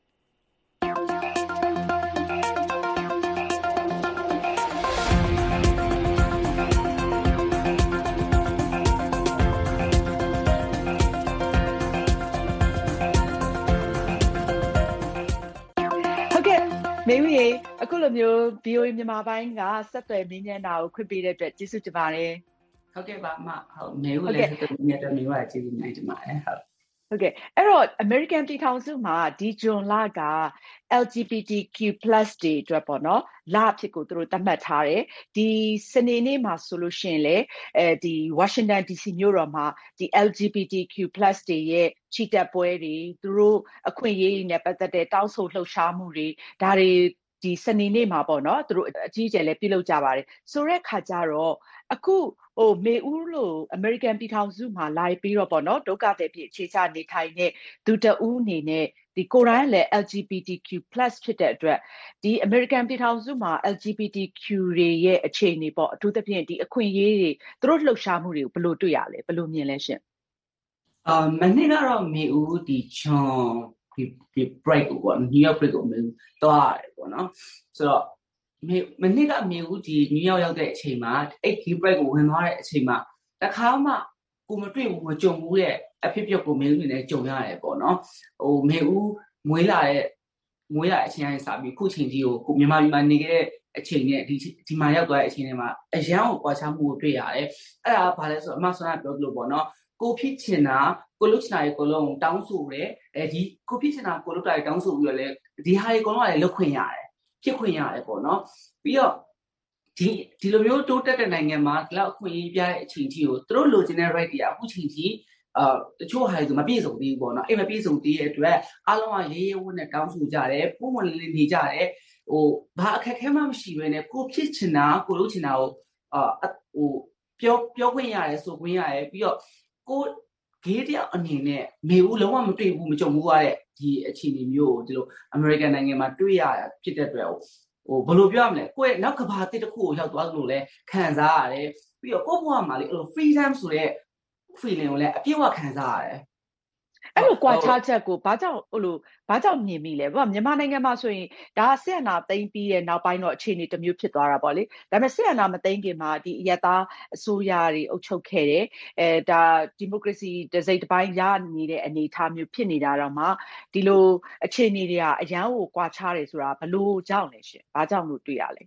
မေဦးရေအခုလိုမျိုး ဗီအိုအေ မြန်မာပိုင်းကဆက်သွယ်မေးမြန်းတာကိုခွင့်ပေးတဲ့အတွက်ကျေးဇူးတင်ပါတယ်ဟုတ်ကဲ့ပါအမဟုတ်မေဦးလည်းဆက်သွယ်မေးမြန်းတဲ့မေဦးကကျေးဇူးများတင်ပါတယ်ဟုတ်ဟုတ်ကဲ့အဲ့တော့ American ပြည်ထောင်စုမှာဒီဇွန်လက แอล ဂျီ ဘီ တီ คิว ပလပ် တွေအတွက်ပေါ့နော်လအဖြစ်ကိုသူတို့သတ်မှတ်ထားတယ်ဒီစနေနေ့မှာဆိုလို့ရှိရင်လေအဲဒီ Washington ဒီ စီ မြို့တော်မှာဒီ แอล ဂျီ ဘီ တီ คิว ပလပ် တွေရဲ့ချီတက်ပွဲတွေသူတို့အခွင့်အရေးနဲ့ပတ်သက်တဲ့တောင်းဆိုလှုပ်ရှားမှုတွေဒါတွေဒီစနေနေ့မှာပေါ့နော်သူတို့အကြီးအကျယ်လည်းပြုလုပ်ကြပါတယ်ဆိုတဲ့ခါကျတော့အခုဟိုမေဦးလို့ American ပြည်ထောင်စုမှာလာပြီးတော့ပေါ့နော်ဒုက္ခသည်ဖြစ်အခြေချနေထိုင်တဲ့သူတဦးအနေနဲ့ဒီကိုယ်တိုင်လည်း แอล ဂျီ ဘီ တီ คิว ပလပ် ဖြစ်တဲ့အတွက်ဒီ American ပြည်ထောင်စုမှာ แอล ဂျီ ဘီ တီ คิว တွေရဲ့အခြေအနေပေါ့အထူးသဖြင့်ဒီအခွင့်အရေးတွေသူတို့လှုပ်ရှားမှုတွေကိုဘယ်လိုတွေ့ရလဲဘယ်လိုမြင်လဲရှင်အာမနေ့ကတော့မေဦးဒီချွန်ဒီ break ကိုပေါ့ New York break ကိုမေဦးသွားရတယ်ပေါ့နော်ဆိုတော့မေမနေ့ကမေဦးဒီ New York ရောက်တဲ့အချိန်မှာအဲ့ key break ကိုဝင်သွားတဲ့အချိန်မှာတခါမှကိုမတွေ့ဘူးမကြုံဘူးတဲ့အဖြစ်အပျက်ကိုမေဦးနေနဲ့ကြုံရတယ်ပေါ့နော်ဟိုမေဦးမွေးလာတဲ့မွေးလာတဲ့အချိန်တိုင်းစပြီးခုချိန်ကြီးကိုကိုမြန်မာပြည်မှာနေခဲ့တဲ့အချိန်နဲ့ဒီဒီမှာရောက်သွားတဲ့အချိန်တွေမှာအရန်ကိုကွာခြားမှုကိုတွေ့ရတယ်အဲ့ဒါကဘာလဲဆိုတော့အမဆွမ်းကပြောလို့ပေါ့နော်ကိုဖြစ်ချင်တာကိုလုချင်တာကိုလုံးတောင်းဆိုတယ်အဲဒီကိုဖြစ်ချင်တာကိုလုတာတောင်းဆိုပြီးတော့လေဒီဟာတွေကတော့လည်းလုခွင့်ရတယ်ဖြစ်ခွင့်ရတယ်ပေါ့နော်ပြီးတော့ဒီဒီလိုမျိုးတိုးတက်တဲ့နိုင်ငံမှာဒီလောက်အခွင့်အရေးပြတဲ့အချိန်ကြီးကိုသူတို့လိုချင်တဲ့ right တွေအခုချိန်ကြီးအာတချို့ဟာတွေဆိုမပြည့်စုံသေးဘူးပေါ့နော်အဲ့မပြည့်စုံသေးတဲ့အတွက်အားလုံးကရေးရဲဝတ်နဲ့တောင်းဆိုကြတယ်ပုံမှန်လေးနေကြတယ်ဟိုဘာအခက်အခဲမှမရှိဘဲနဲ့ကိုဖြစ်ချင်တာကိုလုချင်တာကိုအာဟိုပြောပြောခွင့်ရတယ်ဆိုခွင့်ရတယ်ပြီးတော့ကိုဂေးတယောက်အနေနဲ့မေဦးလုံးဝမတွေ့ဘူးမကြုံဘူးရတဲ့ဒီအခြေအနေမျိုးကိုဒီလို American နိုင်ငံမှာတွေ့ရဖြစ်တဲ့အတွက်ဟိုဘယ်လိုပြောရမလဲကိုယ့်ရဲ့နောက်ကဘာတစ်တစ်ခုကိုရောက်သွားလို့လဲခံစားရတယ်ပြီးတော့ကိုယ့်ဘဝမှာလေအဲ့လို freedom ဆိုတဲ့ feeling ကိုလည်းအပြည့်အဝခံစားရတယ်အဲ့လိုကွာခြားချက်ကိုဘာကြောင့်ဟိုလိုဘာကြောင့်မြင်မိလဲဘာမြန်မာနိုင်ငံမှာဆိုရင်ဒါဆက်အနာသိမ်းပြီးတဲ့နောက်ပိုင်းတော့အခြေအနေတစ်မျိုးဖြစ်သွားတာပေါ့လေဒါပေမဲ့ဆက်အနာမသိမ်းခင်မှာဒီအယက်သားအစိုးရတွေအုပ်ချုပ်ခဲ့တယ်အဲဒါဒီမိုကရေစီတစိမ့်တစ်ပိုင်းရနေတဲ့အနေအထားမျိုးဖြစ်နေတာတော့မှဒီလိုအခြေအနေတွေကအရန်ကိုကွာခြားတယ်ဆိုတာဘလို့ကြောင့်လဲရှင်ဘာကြောင့်လို့တွေ့ရလဲ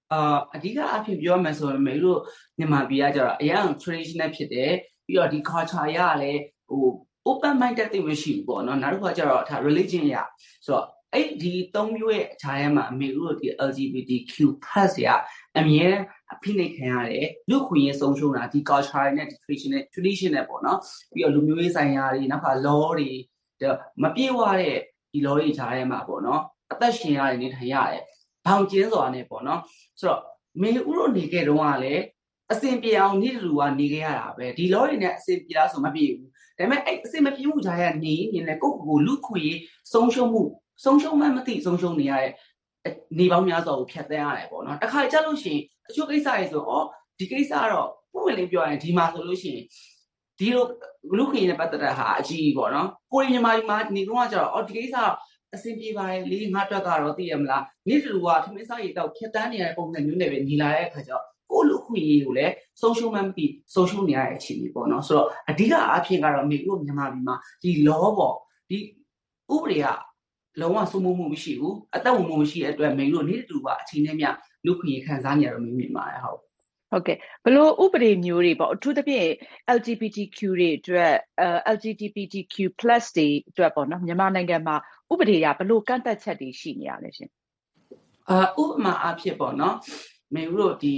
အာအဓိကအဖြစ်ပြောမှဆိုရင်မေတို့မြန်မာပြည်ကကျတော့အရင် traditional ဖြစ်တယ်ပြီးတော့ဒီ culture ရလည်းဟို open minded သိမရှိဘူးပေါ့နော်နောက်တစ်ခါကျတော့ဒါ religion ရဆိုတော့အဲ့ဒီသုံးမျိုးရဲ့ခြားထဲမှာအမေတို့ဒီ L G B T Q plus ရအမြဲအဖိနှိပ်ခံရတယ်လူခွင့်ရေးဆုံးရှုံးတာဒီ culture နဲ့ traditional traditional ပေါ့နော်ပြီးတော့လူမျိုးရေးဆိုင်ရာတွေနောက်က law တွေမပြေဝတဲ့ဒီ law တွေခြားထဲမှာပေါ့နော်အသက်ရှင်ရတယ်နေထိုင်ရတယ်ဘောင်ကျင်းစွာနဲ့ပေါ့နော်ဆိုတော့မေဥတို့နေခဲ့တော့ကလည်းအစင်ပြေအောင်နေ့လူကနေခဲ့ရတာပဲဒီ law တွေနဲ့အစင်ပြေလားဆိုမပြေဘူးဒါပေမဲ့အဲ့အစင်မပြေမှုခြားရနေနေလေကိုယ့်ကိုယ်လူခွင့်ရေးဆုံးရှုံးမှုဆုံးရှုံးမှမသိဆုံးရှုံးနေရတဲ့နေပေါင်းများစွာကိုဖြတ်သန်းရတယ်ပေါ့နော်တခါကြလို့ရှိရင်အချို့ကိစ္စတွေဆိုဩဒီကိစ္စကတော့ပုံဝင်လေးပြောရင်ဒီမှာဆိုလို့ရှိရင်ဒီလိုလူခွင့်ရေးနဲ့ပတ်သက်တဲ့ဟာအကြီးပေါ့နော်ကိုရီမြန်မာပြည်မှာနေတော့ကျတော့ဩဒီကိစ္စအစင်ပြေပါတယ်လေငါအတွက်ကတော့သိရမလားနေ့တူကထမင်းစားရီတော့ဖြတ်တန်းနေရတဲ့ပုံစံမျိုးနဲ့ပဲညီလာတဲ့အခါကျတော့ကိုလူခွင့်ရေးကိုလည်းဆုံးရှုံးမှမသိဆုံးရှုံးနေရတဲ့အခြေအနေပေါ့နော်ဆိုတော့အဓိကအဖြစ်ကတော့မေတို့မြန်မာပြည်မှာဒီ law ပေါ့ဒီဥပဒေကလုံးဝစိုးမိုးမှုမရှိဘူးအသက်ဝင်မှုမရှိတဲ့အတွက်မေတို့နေ့တူကအချိန်နဲ့မြလူခွင့်ရေးခံစားနေရတော့မင်းမြင်ပါတယ်ဟုတ်ဟုတ်ကဲ့ဘလို့ဥပဒေမျိုးတွေပေါ့အထူးသဖြင့် L G B T Q တွေအတွက် L G B T Q plus တွေအတွက်ပေါ့နော်မြန်မာနိုင်ငံမှာဥပဒေရဘလို့ကန့်သက်ချက်တွေရှိနေရလဲရှင်အာဥပမာအဖြစ်ပေါ့နော်မေတို့ဒီ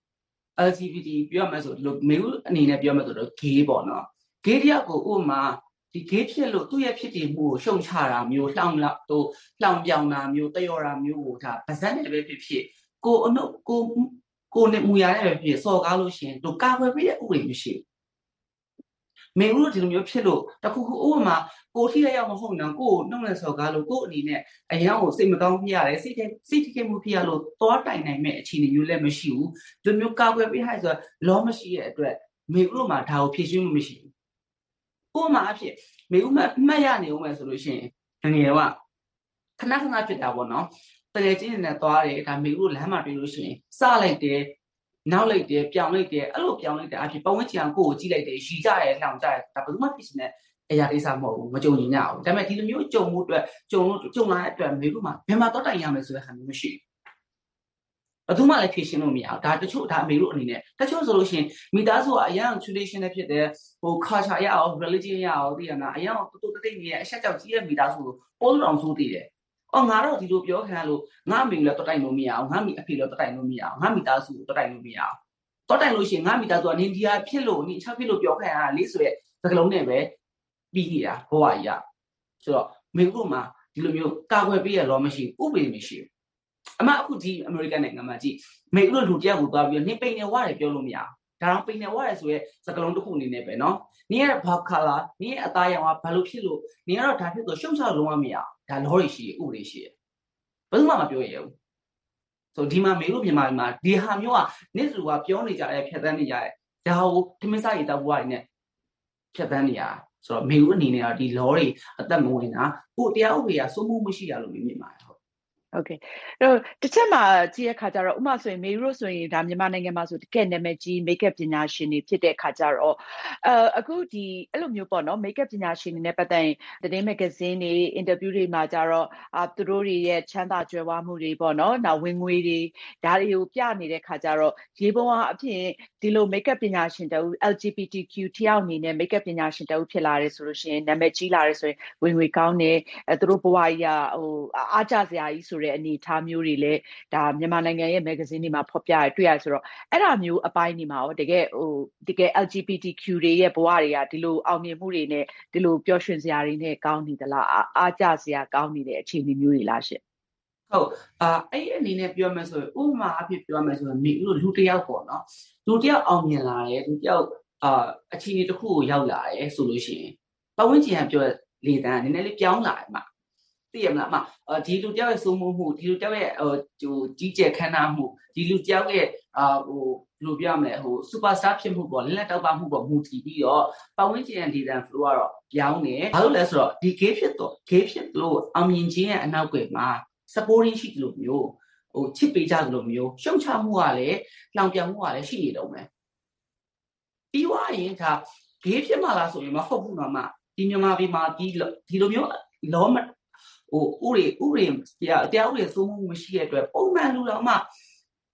L G B T ပြောမှဆိုလို့မေတို့အနေနဲ့ပြောမှဆိုတော့ gay ပေါ့နော် gay တယောက်ကိုဥပမာဒီ gay ဖြစ်လို့သူ့ရဲ့ဖြစ်တည်မှုကိုရှုံချတာမျိုးလှောင်လောက်တို့လှောင်ပြောင်တာမျိုးတယောတာမျိုးကိုဒါပါဇက်နဲ့ပဲဖြစ်ဖြစ်ကိုအနုကိုကိုနဲ့မူရတဲ့ပဲဖြစ်စော်ကားလို့ရှိရင်တို့ကာကွယ်ပေးတဲ့ဥပဒေမရှိဘူးမေဦးတို့ဒီလိုမျိုးဖြစ်လို့တခုခုဥပမာကိုထိရရောက်မဟုတ်တော့ကိုနှုတ်နဲ့စော်ကားလို့ကိုအနေနဲ့အရန်ကိုစိတ်မကောင်းဖြစ်ရတယ်စိတ်စိတ်ထိခိုက်မှုဖြစ်ရလို့တောတိုင်နိုင်မဲ့အခြေအနေမျိုးလည်းမရှိဘူးဒီလိုမျိုးကာကွယ်ပေးให้ဆိုတော့လောမရှိတဲ့အတွက်မေဦးတို့မှာဒါကိုဖြည့်ရှင်းမှုမရှိဘူးဥပမာအဖြစ်မေဦးမှမှတ်ရနေဦးမယ်ဆိုလို့ရှိရင်ငယ်ကခဏခဏဖြစ်တာပေါ့နော်တကယ်ချင်းနဲ့သွားတယ်ဒါမေဦးတို့လမ်းမှာတွေ့လို့ရှိရင်စလိုက်တယ်နောက်လိုက်တယ်ပြောင်းလိုက်တယ်အဲ့လိုပြောင်းလိုက်တဲ့အဖြစ်ပတ်ဝန်းကျင်ကိုကိုကြည့်လိုက်တယ်ရီကြရဲလှောင်ကြရဲဒါဘယ်သူမှဖြစ်နေတဲ့အရာကိစ္စမဟုတ်ဘူးမကြုံညင်ရအောင်ဒါပေမဲ့ဒီလိုမျိုးကြုံမှုအတွက်ကြုံလို့ကြုံလာတဲ့အတွက်မေတို့မှာဘယ်မှာတော့တိုင်ရမယ်ဆိုတဲ့ဟာမျိုးမရှိဘူးဘယ်သူမှလည်းဖြေရှင်းလို့မရအောင်ဒါတချို့ဒါမေတို့အနေနဲ့တချို့ဆိုလို့ရှိရင်မိသားစုကအရင် traditional ဖြစ်တဲ့ဟို culture ရအောင် religion ရအောင်သိရမလားအရင်တူတူတိတ်နေတဲ့အဆက်ကြောက်ကြီးရဲ့မိသားစုကိုပိုးလောင်ဆိုးတည်တယ်အော်ငါတော့ဒီလိုပြောခံလို့ငါအမေလည်းတော့တိုင်လို့မရအောင်ငါမိအဖေလည်းတော့တိုင်လို့မရအောင်ငါမိသားစုကိုတော့တိုင်လို့မရအောင်တော့တိုင်လို့ရှိရင်ငါမိသားစုကနေဒီဟာဖြစ်လို့နေချက်ဖြစ်လို့ပြောခံရတာလေးဆိုရက်စကလုံးနဲ့ပဲပြီးနေတာဘဝကြီးอ่ะဆိုတော့မေတို့မှာဒီလိုမျိုးကာကွယ်ပေးရတော့မရှိဥပဒေမရှိဘူးအမအခုဒီအမေရိကန်နိုင်ငံမှာကြည့်မေတို့လူတယောက်ကိုသွားပြီးနေပိန်နေဝရတယ်ပြောလို့မရအောင်ဒါတော့ပိန်နေဝရဆိုရက်စကလုံးတစ်ခုအနေနဲ့ပဲเนาะနင်းရဲ့ဘာခလာနင်းရဲ့အသားရောင်ကဘာလို့ဖြစ်လို့နင်းကတော့ဒါဖြစ်ဆိုရှုံချလုံးဝမရအောင်ဒါလောတွေရှိဥပဒေရှိတယ်ဘယ်သူမှမပြောရဘူးဆိုဒီမှာမေတို့မြန်မာပြည်မှာဒီဟာမျိုးကနေ့လူကပြောနေကြတဲ့ဖြတ်သန်းနေကြတဲ့ဒါကိုထမင်းစားရတောက်ဘွားတွေနဲ့ဖြတ်သန်းနေရဆိုတော့မေတို့အနေနဲ့ကဒီလောတွေအသက်မဝင်တာကိုတရားဥပဒေကစိုးမိုးမရှိရလို့မြင်ပါတယ်ဟုတ်ကဲ့အဲ့တော့တစ်ချက်မှာကြည့်ရခါကြတော့ဥပမာဆိုရင်မေရိုဆိုရင်ဒါမြန်မာနိုင်ငံမှာဆိုတကယ်နာမည်ကြီး makeup ပညာရှင်တွေဖြစ်တဲ့ခါကြတော့အဲအခုဒီအဲ့လိုမျိုးပေါ့နော် makeup ပညာရှင်တွေနဲ့ပတ်သက်ရင်သတင်းမဂ္ဂဇင်းတွေ interview တွေမှာကြတော့အာသူတို့တွေရဲ့ချမ်းသာကြွယ်ဝမှုတွေပေါ့နော်နောက်ဝင်ငွေတွေဒါတွေကိုပြနေတဲ့ခါကြတော့ရေပုံအဖြစ်ဒီလို makeup ပညာရှင်တူ L G B T Q တယောက်အနေနဲ့ makeup ပညာရှင်တူဖြစ်လာတယ်ဆိုလို့ရှိရင်နာမည်ကြီးလာတယ်ဆိုရင်ဝင်ငွေကောင်းတယ်အဲသူတို့ဘဝကြီးကဟိုအားကျစရာကြီးဆိုတဲ့အနေထားမျိုးတွေလည်းဒါမြန်မာနိုင်ငံရဲ့ magazine တွေမှာဖော်ပြရတွေ့ရဆိုတော့အဲ့ဒါမျိုးအပိုင်းတွေမှာရောတကယ်ဟိုတကယ် L G B T Q တွေရဲ့ဘဝတွေကဒီလိုအောင်မြင်မှုတွေနဲ့ဒီလိုပျော်ရွှင်စရာတွေနဲ့ကောင်းနေသလားအားကျစရာကောင်းနေတဲ့အခြေအနေမျိုးတွေလားရှင့်ဟုတ်အာအဲ့ဒီအနေနဲ့ပြောမယ်ဆိုရင်ဥပမာအဖြစ်ပြောမယ်ဆိုရင်မိလူတယောက်ပေါ့နော်လူတယောက်အောင်မြင်လာတယ်လူတယောက်အာအခြေအနေတစ်ခုကိုရောက်လာတယ်ဆိုလို့ရှိရင်ပတ်ဝန်းကျင်ကပြောလေတန်းနည်းနည်းလေးပြောင်းလာတယ်မှာသိရမလားအမဒီလူတယောက်ရဲ့စိုးမိုးမှုဒီလူတယောက်ရဲ့ဟိုကြီးကျယ်ခမ်းနားမှုဒီလူတယောက်ရဲ့အာဟိုဘယ်လိုပြောရမလဲဟိုစူပါစတာဖြစ်မှုပေါ့လက်တောက်ပမှုပေါ့မူတည်ပြီးတော့ပတ်ဝန်းကျင်ရဲ့ဒီတန် flow ကတော့ပြောင်းနေဘာလို့လဲဆိုတော့ဒီ gay ဖြစ်တော့ gay ဖြစ်လို့အောင်မြင်ခြင်းရဲ့အနောက်ွယ်မှာ supporting ရှိတယ်လို့မျိုးဟိုချစ်ပေးကြတယ်လို့မျိုးရှုံချမှုကလည်းလောင်ပြောင်မှုကလည်းရှိနေတော့မယ်ပြီးွားရင်ဒါ gay ဖြစ်မှလားဆိုရင်မဟုတ်ဘူးနော်မဒီမြန်မာပြည်မှာဒီဒီလိုမျိုးလောမဟိုဥရိဥရိတရားတရားဥရိစိုးမှုမရှိတဲ့အတွက်ပုံမှန်လူတော်မှ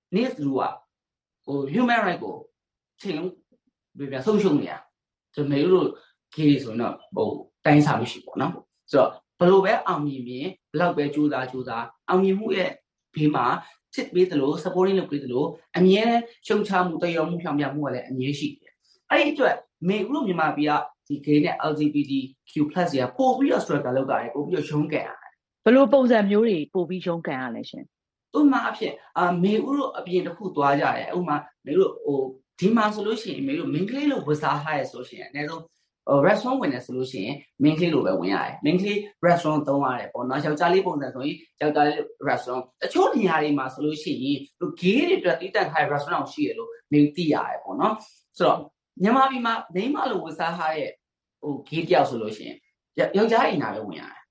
နေ့သူကဟို human right ကိုချိန်လုံးပြပြဆုံးရှုံးနေရဆိုမေတို့ခေးဆိုတော့ဟိုတိုင်းစားမရှိပေါ့နော်ဆိုတော့ဘလို့ပဲအောင်မြင်မြင်ဘလောက်ပဲကြိုးစားကြိုးစားအောင်မြင်မှုရဲ့ဘေးမှာစစ်ပေးသလို supporting လုပ်ပေးသလိုအမြဲရှုံချမှုတရောမှုဖြောင်ပြမှုကလည်းအမြဲရှိတယ်အဲ့ဒီအတွက်မေတို့မြန်မာပြည်ကဒီ gay နဲ့ L G B T Q plus ရာပို့ပြီးတော့ struggle လုပ်တာလေပို့ပြီးတော့ရုန်းကန်ရတယ်ဘလို့ပုံစံမျိုးတွေပို့ပြီးရုန်းကန်ရလဲရှင်ဥမာအဖြစ်အာမေဦးတို့အပြင်တစ်ခုသွားကြတယ်ဥမာမေတို့ဟိုဒီမှာဆိုလို့ရှိရင်မေတို့မင်းကလေးလို့ဝစားထားရဆိုရှင်အနည်းဆုံးဟို restaurant ဝင်နေဆိုလို့ရှိရင်မင်းကလေးလိုပဲဝင်ရတယ်မင်းကလေး restaurant သုံးရတယ်ပေါ့နော်ယောက်ျားလေးပုံစံဆိုရင်ယောက်ျားလေး restaurant တချို့နေရာတွေမှာဆိုလို့ရှိရင်ဟို gay တွေအတွက်တီးတန့်ထားတဲ့ restaurant အောင်ရှိရလို့မေသိရတယ်ပေါ့နော်ဆိုတော့မြန်မာပြည်မှာမိန်းမလိုဝစားထားတဲ့ဟို gay တယောက်ဆိုလို့ရှိရင်ယောက်ျားအိမ်သားပဲဝင်ရတယ်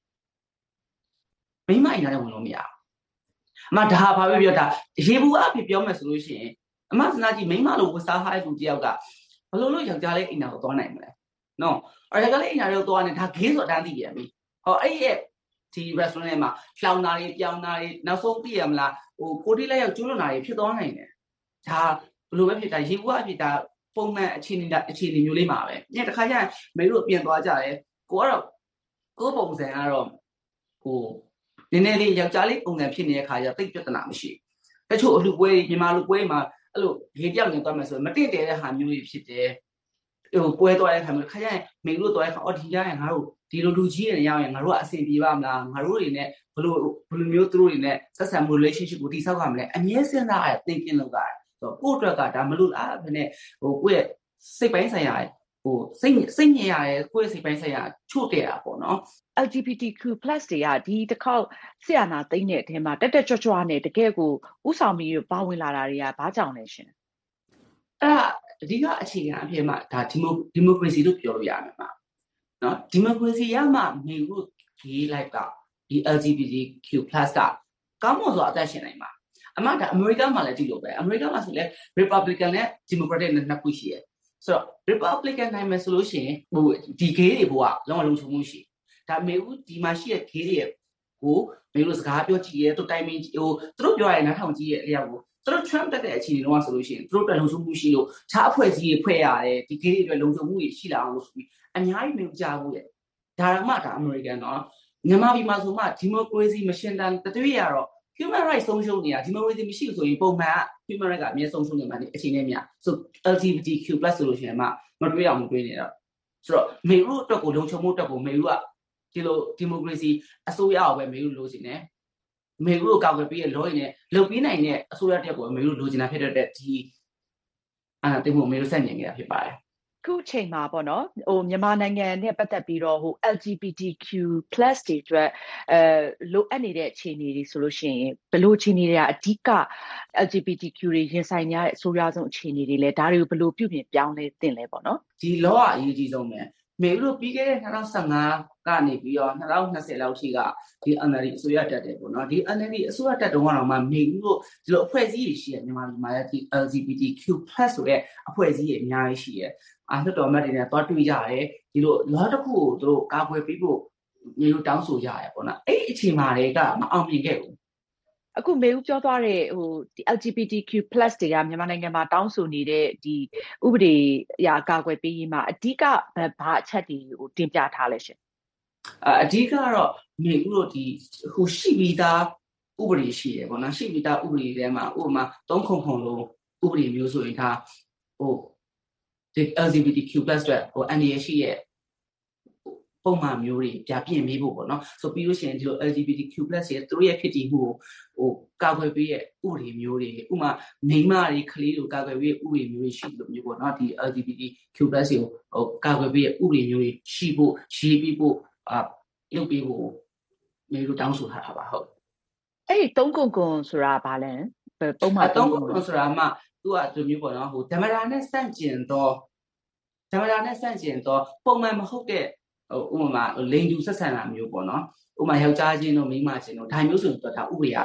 မိန်းမအိမ်သားလည်းဝင်လို့မရဘူးအမဒါဘာပဲပြောတာရေဘူးအဖြစ်ပြောမယ်ဆိုလို့ရှိရင်အမစနာကြီးမိန်းမလိုဝစားထားတဲ့လူတယောက်ကဘလို့လို့ယောက်ျားလေးအိမ်သားကိုသွားနိုင်မလဲနော်အဲ့ဒါကလေးအိမ်သားတွေကိုသွားနေဒါ gay ဆိုအတန်းသိပြန်ပြီဟောအဲ့ရဲ့ဒီ restaurant ထဲမှာလှောင်တာတွေပြောင်းတာတွေနောက်ဆုံးသိရမလားဟိုကိုတိလက်ရောက်ကျွလွန်တာတွေဖြစ်သွားနိုင်တယ်ဒါဘလို့ပဲဖြစ်တာရေဘူးအဖြစ်တာပုံမှန်အခြေအနေအခြေအနေမျိုးလေးမှာပဲညတခါကျရင်မေတို့ပြင်သွားကြတယ်ကိုကတော့ကိုပုံစံကတော့ဟိုနည်းနည်းလေးယောက်ျားလေးပုံစံဖြစ်နေတဲ့ခါကျတိတ်ပြဿနာမရှိတချို့အလူပွဲမြန်မာလူပွဲမှာအဲ့လိုရေပြောက်နေသွားမယ်ဆိုရင်မတင့်တယ်တဲ့ဟာမျိုးကြီးဖြစ်တယ်ဟိုပွဲသွားတဲ့ခါမျိုးခါကျရင်မေတို့သွားတဲ့ခါအော်ဒီကြရင်ငါတို့ဒီလိုလူကြီးတွေရောက်ရင်ငါတို့ကအဆင်ပြေပါမလားငါတို့တွေနဲ့ဘလို့ဘလို့မျိုးသူတို့တွေနဲ့ဆက်ဆံမှု relationship ကိုတည်ဆောက်ရမလဲအမြဲစဉ်းစားရ thinking လုပ်တာဆိုတော့ကိုယ့်အတွက်ကဒါမလို့လားဘယ်နဲ့ဟိုကိုယ့်ရဲ့စိတ်ပိုင်းဆိုင်ရာဟိုစိတ်စိတ်ညစ်ရတယ်ကိုယ့်ရဲ့စိတ်ပိုင်းဆိုင်ရာချို့တဲ့တာပေါ့နော် L G B T Q plus တွေကဒီတစ်ခေါက်ဆရာနာသိမ့်တဲ့အထဲမှာတက်တက်ကြွကြွနဲ့တကယ်ကိုဥဆောင်ပြီးပါဝင်လာတာတွေကဘာကြောင့်လဲရှင်အဲ့ဒါအဓိကအခြေခံအဖြစ်မှာဒါဒီမိုဒီမိုကရေစီလို့ပြောလို့ရမှာပါနော်ဒီမိုကရေစီရမှမေတို့ gay life ကဒီ L G B T Q plus ကကောင်းမွန်စွာအသက်ရှင်နိုင်မှာအမှဒါအမေရိကန်မှာလည်းဒီလိုပဲအမေရိကန်မှာဆိုလဲ Republican နဲ့ Democratic နဲ့နှစ်ခုရှိတယ်ဆိုတော့ Republican နိုင်မယ်ဆိုလို့ရှိရင်ဟိုဒီ gay တွေဘို့ကလုံးဝလုံးချုံမှုရှိဒါမေဦးဒီမှာရှိတဲ့ gay တွေကိုမေဦးစကားပြောကြည့်ရဲသူတိုင်မင်းဟိုသူတို့ပြောရတဲ့နားထောင်ကြည့်ရဲ့အရာကိုသူတို့ Trump တက်တဲ့အချိန်တုန်းကဆိုလို့ရှိရင်သူတို့အတွက်လုံခြုံမှုရှိလို့ခြားအဖွဲ့အစည်းတွေဖွဲ့ရတယ်ဒီ gay တွေအတွက်လုံခြုံမှုရှိလာအောင်လို့ဆိုပြီးအများကြီးမျိုးကြားဘူးရဲ့ဒါမှဒါ American နော်မြန်မာပြည်မှာဆိုမှ democracy မရှင်တန်တတွေ့ရတော့ human rights ဆုံးရှုံးနေတာ democracy မရှိဘူးဆိုရင်ပုံမှန် human rights ကအမြဲဆုံးရှုံးနေမှာအချိန်နဲ့များဆို L G B T Q plus ဆိုလို့ရှိရင်မှမတွေ့အောင်မတွေ့နေတော့ဆိုတော့မေတို့အတွက်ကိုလုံခြုံမှုအတွက်ကိုမေတို့ကဒီလို democracy အစိုးရအောင်ပဲမေတို့လိုချင်တယ်မေတို့ကောက်ွယ်ပြီးရလို့ရင်းနဲ့လုံပြီးနိုင်တဲ့အစိုးရတက်ကိုမေတို့လိုချင်တာဖြစ်တဲ့ဒီအာတိတ်မှုမေတို့ဆက်မြင်နေတာဖြစ်ပါတယ်ခုချိန်မှာပေါ့နော်ဟိုမြန်မာနိုင်ငံနဲ့ပတ်သက်ပြီးတော့ဟို L G B T Q plus တွေအတွက်အဲလိုအပ်နေတဲ့အခြေအနေတွေဆိုလို့ရှိရင်ဘယ်လိုအခြေအနေတွေကအဓိက L G B T Q တွေရင်ဆိုင်ရတဲ့အဆိုးရွားဆုံးအခြေအနေတွေလဲဒါတွေကိုဘယ်လိုပြုပြင်ပြောင်းလဲသင့်လဲပေါ့နော်ဒီလောကအရေးကြီးဆုံးပဲမေတို့ပြီးခဲ့တဲ့၂၀၁၅ကနေပြီးတော့၂၀၂၀လောက်ထိကဒီ N L D အစိုးရတက်တယ်ပေါ့နော်ဒီ N L D အစိုးရတက်တုန်းကတော့မှမေတို့ဒီလိုအဖွဲ့အစည်းတွေရှိရမြန်မာပြည်မှာဒီ L G B T Q plus ဆိုတဲ့အဖွဲ့အစည်းတွေအများကြီးရှိရအာလွှတ်တော်အမတ်တွေနဲ့တွားတွေ့ကြရတယ်ဒီလိုလောတစ်ခုကိုတို့ကာကွယ်ပေးဖို့မေတို့တောင်းဆိုကြရတယ်ပေါ့နော်အဲ့အချိန်မှာတွေကမအောင်မြင်ခဲ့ဘူးအခုမေဦးပြောသွားတဲ့ဟိုဒီ L G B T Q plus တွေကမြန်မာနိုင်ငံမှာတောင်းဆိုနေတဲ့ဒီဥပဒေအရာကာကွယ်ပေးရေးမှာအဓိကဘာအချက်တွေကိုတင်ပြထားလဲရှင်အဓိကတော့မေဦးတို့ဒီဟိုရှိပြီးသားဥပဒေရှိတယ်ပေါ့နော်ရှိပြီးသားဥပဒေထဲမှာဥပမာသုံးခုခုလုံးဥပဒေမျိုးဆိုရင်ဒါဟိုဒီ L G B T Q plus တွေဟို N D A ရှိရဲ့ပုံမှန်မျိုးတွေပြပြင်းမေးဖို့ပေါ့နော်ဆိုပြီးလို့ရှိရင်ဒီလို L G B T Q plus ရဲ့သူတို့ရဲ့ဖြစ်တည်မှုကိုဟိုကာကွယ်ပေးရဲ့ဥပဒေမျိုးတွေဥပမာမိန်းမတွေကလေးတို့ကာကွယ်ပေးရဲ့ဥပဒေမျိုးတွေရှိလို့မျိုးပေါ့နော်ဒီ L G B T Q plus ကိုဟိုကာကွယ်ပေးရဲ့ဥပဒေမျိုးတွေရှိဖို့ရေးပြီးဖို့အာလုပ်ပေးဖို့မေတို့တောင်းဆိုထားတာပါဟုတ်အဲ့ဒီသုံးခုခုဆိုတာဘာလဲပုံမှန်သုံးခုခုဆိုတာမှသူကဒီမျိုးပေါ့နော်ဟိုဓမ္မတာနဲ့စန့်ကျင်တော့ဓမ္မတာနဲ့စန့်ကျင်တော့ပုံမှန်မဟုတ်တဲ့ဟိုဥပမာလိန်တူဆက်ဆံတာမျိုးပေါ့နော်ဥပမာယောက်ျားချင်းတို့မိန်းမချင်းတို့ဒါမျိုးဆိုတော့ဒါဥပဒေက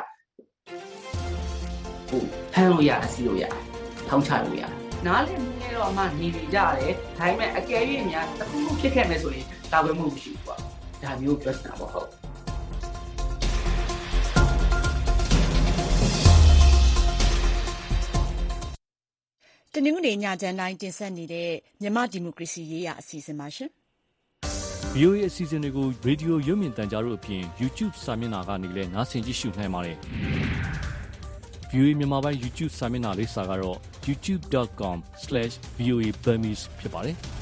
ဟိုဖမ်းလို့ရတယ်စီးလို့ရတယ်ထောင်းချလို့ရတယ်နားလည်မှုနဲ့တော့အမှနေနေကြတယ်ဒါပေမဲ့အကယ်၍များတစ်ခုခုဖြစ်ခဲ့မယ်ဆိုရင်ကာကွယ်မှုမရှိဘူးပေါ့ဒါမျိုးပြဿနာပေါ့ဟုတ်တနင်္ဂနွေညချမ်းတိုင်းတင်ဆက်နေတဲ့မြန်မာဒီမိုကရေစီရေးရာအစီအစဉ်ပါရှင်။ဗွီအိုအေ အစီအစဉ်တွေကိုရေဒီယိုရုပ်မြင်သံကြားတို့အပြင် YouTube စာမျက်နှာကနေလည်းနားဆင်ကြည့်ရှုနိုင်ပါတယ်။ ဗွီအိုအေမြန်မာပိုင်း YouTube စာမျက်နှာလေးစာကတော့ ยูทูบ ดอท คอม สแลช วี โอ เอ Burmese ဖြစ်ပါတယ်။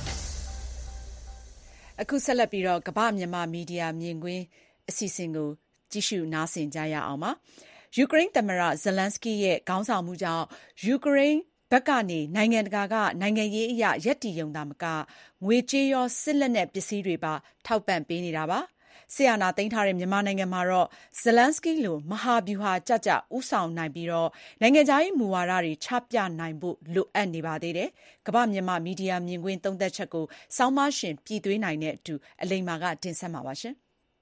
အခုဆက်လက်ပြီးတော့ကမ္ဘာမြန်မာမီဒီယာမြင်ကွင်းအစီအစဉ်ကိုကြည့်ရှုနားဆင်ကြရအောင်ပါ။ယူကရိန်းသမ္မတဇလန်စကီရဲ့ခေါင်းဆောင်မှုကြောင့်ယူကရိန်းဘက်ကနေနိုင်ငံတကာကနိုင်ငံရေးအရရပ်တည်ရုံသာမကငွေကြေးရောစစ်လက်နက်ပစ္စည်းတွေပါထောက်ပံ့ပေးနေတာပါ။ဆီယနာသိမ်းထားတဲ့မြန်မာနိုင်ငံမှာတော့ဇလန်စကီလိုမဟာဗျူဟာကြကြဦးဆောင်နိုင်ပြီးတော့နိုင်ငံခြားရေးမူဝါဒတွေချပြနိုင်ဖို့လိုအပ်နေပါသေးတယ်။ကမ္ဘာမြန်မာမီဒီယာမြင်ကွင်းသုံးသက်ချက်ကိုဆောင်းပါးရှင်ပြည်သွေးနိုင်တဲ့အတူအလိမ္မာကတင်ဆက်မှာပါရှင်။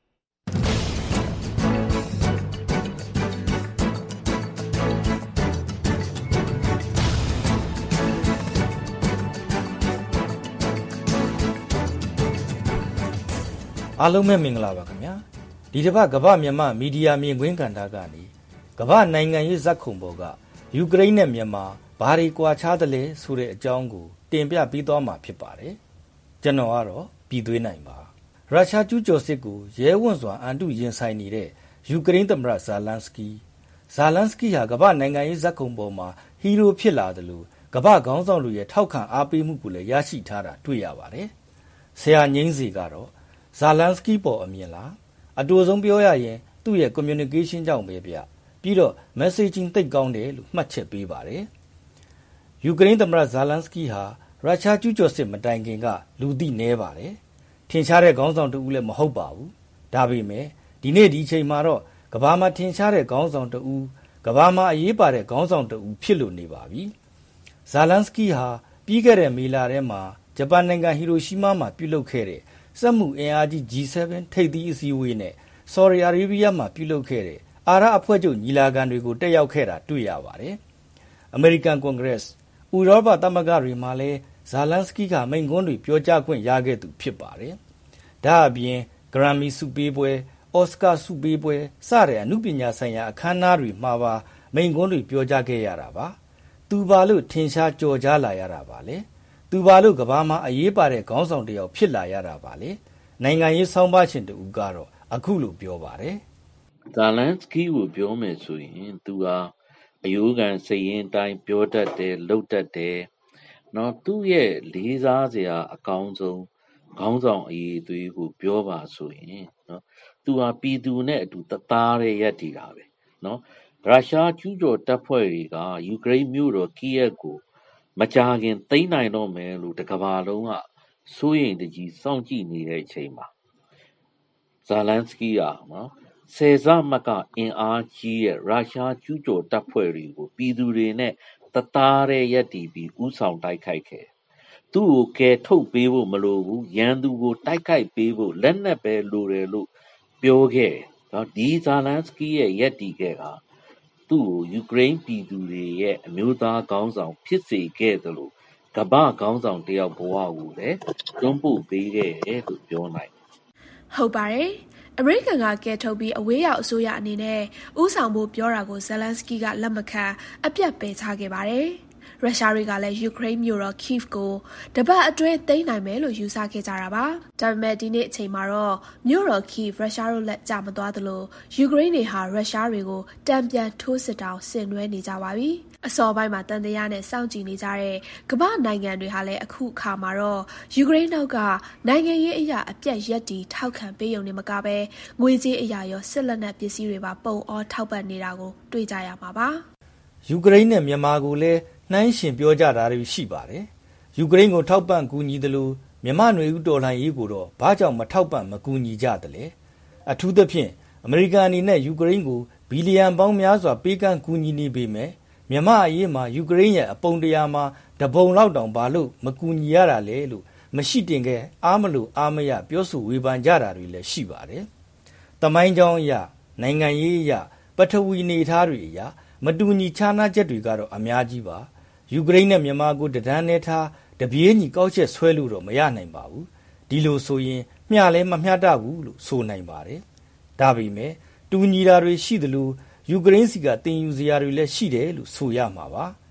အားလုံးပဲမင်္ဂလာပါခင်ဗျာဒီတစ်ပတ်ကမ္ဘာမြန်မာမီဒီယာမြင်ကွင်းကဏ္ဍကနေကမ္ဘာနိုင်ငံရေးဇက်ခုံပေါ်ကယူကရိန်းနဲ့မြန်မာဘာတွေကွာခြားသလဲဆိုတဲ့အကြောင်းကိုတင်ပြပေးသွားမှာဖြစ်ပါတယ်ကျွန်တော်ကတော့ပြည်သွေးနိုင်ပါရုရှားကျူးကျော်စစ်ကိုရဲဝံ့စွာအန်တုရင်ဆိုင်နေတဲ့ယူကရိန်းသမ္မတဇာလန်စကီဇာလန်စကီဟာကမ္ဘာနိုင်ငံရေးဇက်ခုံပေါ်မှာဟီးရိုးဖြစ်လာတယ်လို့ကမ္ဘာခေါင်းဆောင်တွေရဲ့ထောက်ခံအားပေးမှုကိုလည်းရရှိထားတာတွေ့ရပါတယ်ဆရာငိမ့်စီကတော့ဇာလန်စကီပေါ်အမြင်လားအတူဆုံးပြောရရင်သူ့ရဲ့ communication ကြောင့်ပဲဗျပြီးတော့ messaging သိပ်ကောင်းတယ်လို့မှတ်ချက်ပေးပါတယ်ယူကရိန်းသမ္မတဇာလန်စကီဟာရုရှားကျူးကျော်စစ်မတိုင်ခင်ကလူသိနည်းပါတယ်ထင်ရှားတဲ့ခေါင်းဆောင်တဦးလည်းမဟုတ်ပါဘူးဒါပေမဲ့ဒီနေ့ဒီချိန်မှာတော့ကမ္ဘာမှာထင်ရှားတဲ့ခေါင်းဆောင်တဦးကမ္ဘာမှာအရေးပါတဲ့ခေါင်းဆောင်တဦးဖြစ်လို့နေပါပြီဇာလန်စကီဟာပြီးခဲ့တဲ့မေလထဲမှာဂျပန်နိုင်ငံဟီရိုရှီမားမှာပြုလုပ်ခဲ့တဲ့စက်မှုအင်အားကြီး ဂျီ เซเว่น ထိပ်သီးအစည်းအဝေးနဲ့ဆော်ဒီအာရေဗျမှာပြုလုပ်ခဲ့တဲ့အာရပ်အဖွဲ့ချုပ်ညီလာခံတွေကိုတက်ရောက်ခဲ့တာတွေ့ရပါတယ်။အမေရိကန်ကွန်ဂရက်စ်၊ဥရောပသမဂ္ဂတွေမှာလည်းဇာလန်စကီကမိန့်ခွန်းတွေပြောကြားခွင့်ရခဲ့သူဖြစ်ပါတယ်။ဒါအပြင်ဂရမ်မီဆုပေးပွဲ၊အော်စကာဆုပေးပွဲစတဲ့အမှုပညာဆိုင်ရာအခမ်းအနားတွေမှာပါမိန့်ခွန်းတွေပြောကြားခဲ့ရတာပါ။သူပါလို့ထင်ရှားကြော်ကြားလာရတာပါလေ။သူပါလို့ကဘာမှာအရေးပါတဲ့ခေါင်းဆောင်တယောက်ဖြစ်လာရတာပါလေနိုင်ငံရေးဆောင်းပါးရှင်တူကတော့အခုလိုပြောပါတယ်ဇာလန်စကီကိုပြောမယ်ဆိုရင်သူဟာအယိုးကန်စိတ်ရင်းတိုင်းပြောတတ်တယ်လုပ်တတ်တယ်နော်သူ့ရဲ့လေးစားစရာအကောင်းဆုံးခေါင်းဆောင်အရေးသွေးကိုပြောပါဆိုရင်နော်သူဟာပြည်သူနဲ့အတူတသားတည်းရပ်တည်တာပဲနော်ရုရှားကျူးကျော်တပ်ဖွဲ့တွေကယူကရိန်းမြို့တော်ကီယက်ကိုမကြာခင်သိမ်းနိုင်တော့မယ်လို့တကဘာလုံးကစိုးရိမ်တကြီးစောင့်ကြည့်နေတဲ့အချိန်မှာဇာလန်စကီကနော်ဆယ်စမကအင်အားကြီးရဲ့ရုရှားကျူးကျော်တပ်ဖွဲ့တွေကိုပြည်သူတွေနဲ့တသားတည်းရပ်တည်ပြီးဥဆောင်တိုက်ခိုက်ခဲ့သူ့ကိုကယ်ထုတ်ပေးဖို့မလိုဘူးရန်သူကိုတိုက်ခိုက်ပေးဖို့လက်နက်ပဲလိုတယ်လို့ပြောခဲ့နော်ဒီဇာလန်စကီရဲ့ရပ်တည်ခဲ့တာသူ့ကိုယူကရိန်းပြည်သူတွေရဲ့အမျိုးသားခေါင်းဆောင်ဖြစ်စေခဲ့တယ်လို့ကမ္ဘာခေါင်းဆောင်တယောက်ဘဝကိုလည်းတွန်းပို့ပေးခဲ့တယ်လို့ပြောနိုင်ဟုတ်ပါတယ်အမေရိကန်ကကဲထုတ်ပြီးအဝေးရောက်အစိုးရအနေနဲ့ဥဆောင်ဖို့ပြောတာကိုဇလန်စကီကလက်မခံအပြတ်ပယ်ချခဲ့ပါတယ်ရုရှားတွေကလည်းယူကရိန်းမြို့တော် Kyiv ကိုတပတ်အတွင်းသိမ်းနိုင်မယ်လို့ယူဆခဲ့ကြတာပါ။ဒါပေမဲ့ဒီနေ့အချိန်မှာတော့မြို့တော် Kyiv ရုရှားတို့လက်ကျမသွားသလိုယူကရိန်းတွေဟာရုရှားတွေကိုတံပြန်ထိုးစစ်တောင်ဆင်နွှဲနေကြပါပြီ။အစောပိုင်းမှာတန်တရားနဲ့စောင့်ကြည့်နေကြတဲ့ကမ္ဘာနိုင်ငံတွေဟာလည်းအခုအခါမှာတော့ယူကရိန်းနောက်ကနိုင်ငံရေးအရာအပြတ်ရက်တီထောက်ခံပေးရုံနဲ့မကပဲငွေကြေးအရာရောစစ်လက်နက်ပစ္စည်းတွေပါပုံအောထောက်ပံ့နေတာကိုတွေ့ကြရမှာပါ။ယူကရိန်းနဲ့မြန်မာကိုလည်းနှိုင်းရှင်ပြောကြတာတွေရှိပါတယ်။ယူကရိန်းကိုထောက်ပံ့ကူညီတယ်လို့မြန်မာနွေဦးတော်လှန်ရေးကိုတော့ဘာကြောင့်မထောက်ပံ့မကူညီကြသလဲ။အထူးသဖြင့်အမေရိကန်အနေနဲ့ယူကရိန်းကိုဘီလီယံပေါင်းများစွာပေးကမ်းကူညီနေပေမဲ့မြန်မာအရေးမှာယူကရိန်းရဲ့အပုံတရားမှာတပုံလောက်တောင်ဘာလို့မကူညီရတာလဲလို့မရှိတင်ခဲ့အားမလို့အားမရပြောဆိုဝေဖန်ကြတာတွေလည်းရှိပါတယ်။တမိုင်းကြောင်းအရနိုင်ငံရေးအရပထဝီနေထားတွေအရမတူညီခြားနားချက်တွေကတော့အများကြီးပါယူကရိန်းနဲ့မြန်မာကိုတဒန်းနဲ့ထားတပြေးညီကောက်ချက်ဆွဲလို့တော့မရနိုင်ပါဘူးဒီလိုဆိုရင်မျှလဲမမျှတဘူးလို့ဆိုနိုင်ပါတယ်ဒါပေမဲ့တူညီတာတွေရှိသလိုယူကရိန်းစီကတင်ယူစရာတွေလည်းရှိတယ်လို့ဆိုရမှာပါ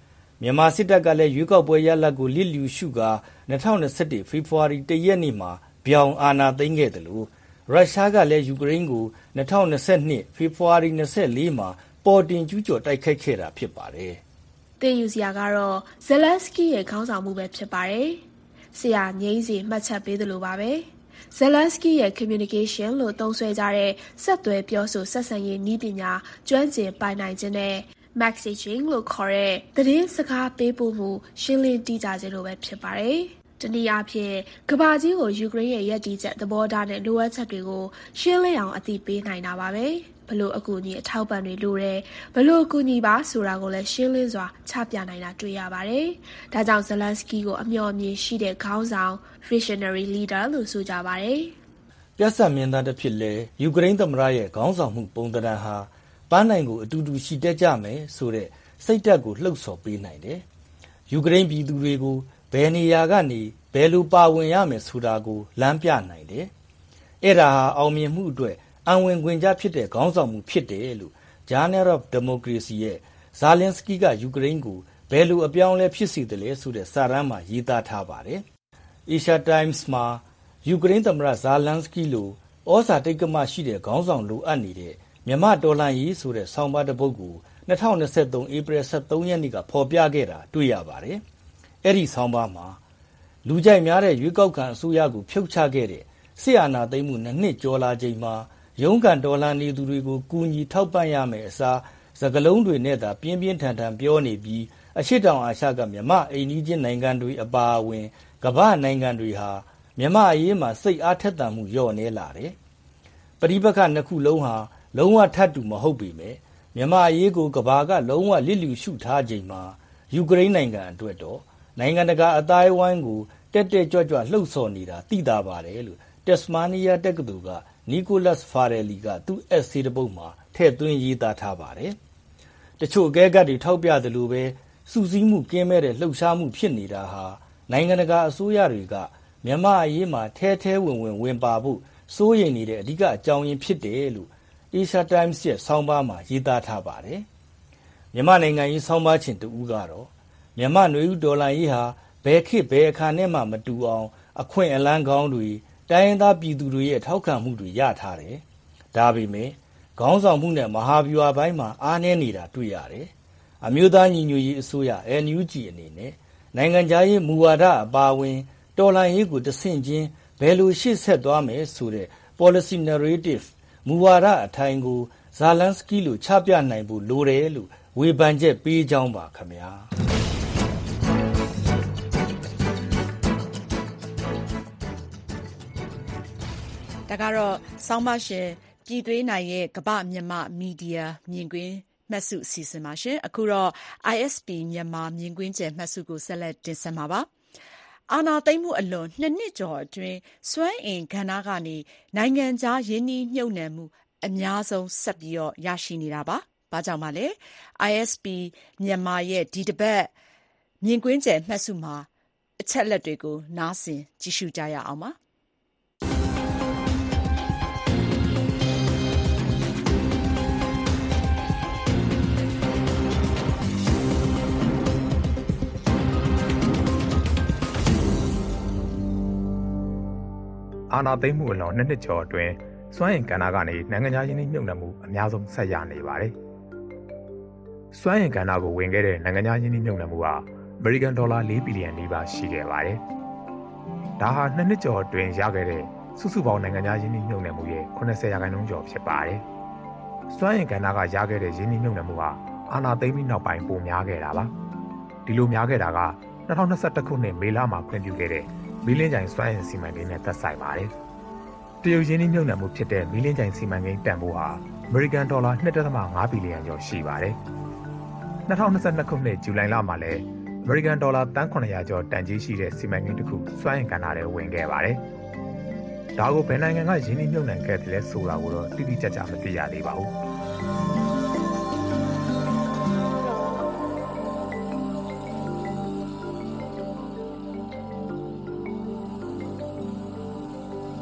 မြန်မာစစ်တပ်ကလည်းရွေးကောက်ပွဲရလဒ်ကိုလစ်လျူရှုကာ၂၀၂၁ဖေဖော်ဝါရီ၁ရက်နေ့မှာပြောင်အာဏာသိမ်းခဲ့တယ်လို့ရုရှားကလည်းယူကရိန်းကို၂၀၂၂ဖေဖော်ဝါရီ၂၄မှာပေါ်တင်ကျူးကျော်တိုက်ခိုက်ခဲ့တာဖြစ်ပါတယ်။သင်ယူစရာကတော့ဇယ်လန်စကီရဲ့ခေါင်းဆောင်မှုပဲဖြစ်ပါတယ်။ဆရာငိမ့်စီမှတ်ချက်ပေးသလိုပါပဲ။ဇယ်လန်စကီရဲ့ communication လို့သုံးစွဲကြတဲ့ဆက်သွယ်ပြောဆိုဆက်ဆံရေးနည်းပညာကျွမ်းကျင်ပိုင်နိုင်ခြင်းနဲ့ messaging လို့ခေါ်တဲ့သတင်းစကားပေးပို့မှုရှင်းလင်းတိကျခြင်းလိုပဲဖြစ်ပါတယ်။တနည်းအားဖြင့်ကမ္ဘာကြီးကိုယူကရိန်းရဲ့ရည်တည်ချက်သဘောထားနဲ့လိုအပ်ချက်တွေကိုရှင်းလင်းအောင်အသိပေးနိုင်တာပါပဲ။ဘလို့အကူအညီအထောက်ပံ့တွေလိုတယ်ဘလို့အကူအညီပါဆိုတာကိုလည်းရှင်းလင်းစွာချပြနိုင်တာတွေ့ရပါတယ်။ဒါကြောင့်ဇလန်စကီကိုအမျှော်အမြင်ရှိတဲ့ခေါင်းဆောင် visionary leader လို့ဆိုကြပါတယ်။ပြဿနာမြင်သားတစ်ဖြစ်လဲယူကရိန်းသမ္မတရဲ့ခေါင်းဆောင်မှုပုံသဏ္ဍာန်ဟာပန်းနိုင်ကိုအတူတူရှိတတ်ကြမယ်ဆိုတဲ့စိတ်ဓာတ်ကိုလှုပ်ဆော်ပေးနိုင်တယ်။ယူကရိန်းပြည်သူတွေကိုဘယ်နေရာကနေဘယ်လိုပါဝင်ရမယ်ဆိုတာကိုလမ်းပြနိုင်တယ်။အဲ့ဒါဟာအောင်မြင်မှုအတွက်အံဝင်ခွင်ကြဖြစ်တဲ့ခေါင်းဆောင်မှုဖြစ်တယ်လို့ Journal of Democracy ရဲ့ဇာလင်စကီကယူကရိန်းကိုဘယ်လိုအပြောင်းလဲဖြစ်စေတယ်လဲဆိုတဲ့စာတမ်းမှာရေးသားထားပါတယ်။ Asia Times မှာယူကရိန်းသမ္မတဇာလန်စကီလိုဩဇာတိတ်ကမရှိတဲ့ခေါင်းဆောင်လိုအပ်နေတဲ့မြန်မာတော်လှန်ရေးဆိုတဲ့ဆောင်းပါးတစ်ပုဒ်ကို၂၀၂၃ဧပြီ၁၃ရက်နေ့ကဖော်ပြခဲ့တာတွေ့ရပါတယ်။အဲ့ဒီဆောင်းပါးမှာလူကြိုက်များတဲ့ရွေးကောက်ခံအစိုးရကိုဖြုတ်ချခဲ့တဲ့စစ်အာဏာသိမ်းမှုနှစ်နှစ်ကျော်လာချိန်မှာရုန်းကန်တော်လှန်နေသူတွေကိုကူညီထောက်ပံ့ရမယ်အစားစကလုံးတွေနဲ့သာပြင်းပြင်းထန်ထန်ပြောနေပြီးအရှိတောင်အာရှကမြန်မာအိမ်နီးချင်းနိုင်ငံတွေအပါအဝင်ကမ္ဘာနိုင်ငံတွေဟာမြန်မာအရေးမှာစိတ်အားထက်သန်မှုလျော့နေလာတယ်။ပဋိပက္ခနှစ်ခုလုံးဟာလုံးဝထပ်တူမဟုတ်ပေမဲ့မြန်မာအရေးကိုကမ္ဘာကလုံးဝလစ်လျူရှုထားချိန်မှာယူကရိန်းနိုင်ငံအတွက်တော့နိုင်ငံတကာအသားအဝိုင်းကိုတက်တက်ကြွကြွလှုပ်ဆော်နေတာသိတာပါတယ်လို့တက်စမာနီးယားတက္ကသိုလ်ကနီကိုလတ်ဖာရယ်လီကသူ့အက်ဆေးတစ်ပုဒ်မှာထည့်သွင်းရေးသားထားပါတယ်။တချို့အကဲခတ်တွေထောက်ပြသလိုပဲစူးစီးမှုကင်းမဲ့တဲ့လှုပ်ရှားမှုဖြစ်နေတာဟာနိုင်ငံတကာအစိုးရတွေကမြန်မာအရေးမှာထဲထဲဝင်ဝင်ဝင်ပါဖို့စိုးရိမ်နေတဲ့အဓိကအကြောင်းရင်းဖြစ်တယ်လို့ Asia Times ရဲ့ဆောင်းပါးမှာရေးသားထားပါတယ်။မြန်မာနိုင်ငံရေးဆောင်းပါးရှင်တဦးကတော့မြန်မာနွေဦးဒေါ်လာရေးဟာဘယ်ခေတ်ဘယ်အခါနဲ့မှမတူအောင်အခွင့်အလမ်းကောင်းတွေတိုင်းရင်းသားပြည်သူတွေရဲ့ထောက်ခံမှုတွေရထားတယ်။ဒါပေမဲ့ခေါင်းဆောင်မှုနဲ့မဟာဗျူဟာပိုင်းမှာအားနည်းနေတာတွေ့ရတယ်။အမျိုးသားညီညွတ်ရေးအစိုးရ N U G အနေနဲ့နိုင်ငံခြားရေးမူဝါဒအပါအဝင်တော်လှန်ရေးကိုတဆင့်ချင်းဘယ်လိုရှေ့ဆက်သွားမယ်ဆိုတဲ့ policy narrative မူဝါဒအထိုင်ကိုဇာလန်စကီလိုချပြနိုင်ဖို့လိုတယ်လို့ဝေဖန်ချက်ပေးကြောင်းပါခင်ဗျာ။ဒါကတော့ဆောင်းပါရှင်ပြည်သွေးနိုင်ရဲ့ကမ္ဘာမြန်မာမီဒီယာမြင်ကွင်းမှတ်စုအစီအစဉ်ပါရှင်။အခုတော့ I S P မြန်မာမြင်ကွင်းကျယ်မှတ်စုကိုဆက်လက်တင်ဆက်မှာပါ။အာဏာသိမ်းမှုအလွန်နှစ်နှစ်ကျော်အတွင်းစွမ်းအင်ကဏ္ဍကနေနိုင်ငံခြားရင်းနှီးမြှုပ်နှံမှုအများဆုံးဆက်ပြီးရရှိနေတာပါ။ဘာကြောင့်ပါလဲ။ I S P မြန်မာရဲ့ဒီတစ်ပတ်မြင်ကွင်းကျယ်မှတ်စုမှာအချက်လက်တွေကိုနားဆင်ကြည့်ရှုကြရအောင်ပါ။အာဏာသိမ်းမှုအလွန်နှစ်နှစ်ကျော်အတွင်းစွမ်းအင်ကဏ္ဍကနေနိုင်ငံခြားရင်းနှီးမြှုပ်နှံမှုအများဆုံးဆက်ရနေပါတယ်။စွမ်းအင်ကဏ္ဍကိုဝင်ခဲ့တဲ့နိုင်ငံခြားရင်းနှီးမြှုပ်နှံမှုဟာအမေရိကန်ဒေါ်လာ၄ဘီလီယံနီးပါးရှိခဲ့ပါတယ်။ဒါဟာနှစ်နှစ်ကျော်အတွင်းရခဲ့တဲ့စုစုပေါင်းနိုင်ငံခြားရင်းနှီးမြှုပ်နှံမှုရဲ့၇၀ရာခိုင်နှုန်းကျော်ဖြစ်ပါတယ်။စွမ်းအင်ကဏ္ဍကရခဲ့တဲ့ရင်းနှီးမြှုပ်နှံမှုဟာအာဏာသိမ်းပြီးနောက်ပိုင်းပိုများခဲ့တာပါ။ဒီလိုများခဲ့တာက၂၀၂၁ခုနှစ်မေလမှာခွင့်ပြုခဲ့တဲ့မီးလင်းကြိုင်စွမ်းအင်စီမံကိန်းနဲ့သက်ဆိုင်ပါတယ်။တရုတ်ရင်းနှီးမြှုပ်နှံမှုဖြစ်တဲ့မီးလင်းကြိုင်စီမံကိန်းတန်ဖိုးဟာအမေရိကန်ဒေါ်လာ၂.၅ဘီလီယံကျော်ရှိပါတယ်။၂၀၂၂ခုနှစ်ဇူလိုင်လမှာလည်းအမေရိကန်ဒေါ်လာသန်း၇၀၀ကျော်တန်ကြေးရှိတဲ့စီမံကိန်းတစ်ခုစွမ်းအင်ကဏ္ဍထဲဝင်ခဲ့ပါတယ်။ဒါကိုဘယ်နိုင်ငံကရင်းနှီးမြှုပ်နှံခဲ့တယ်လဲဆိုတာကိုတော့တိတိကျကျမသိရသေးပါဘူး။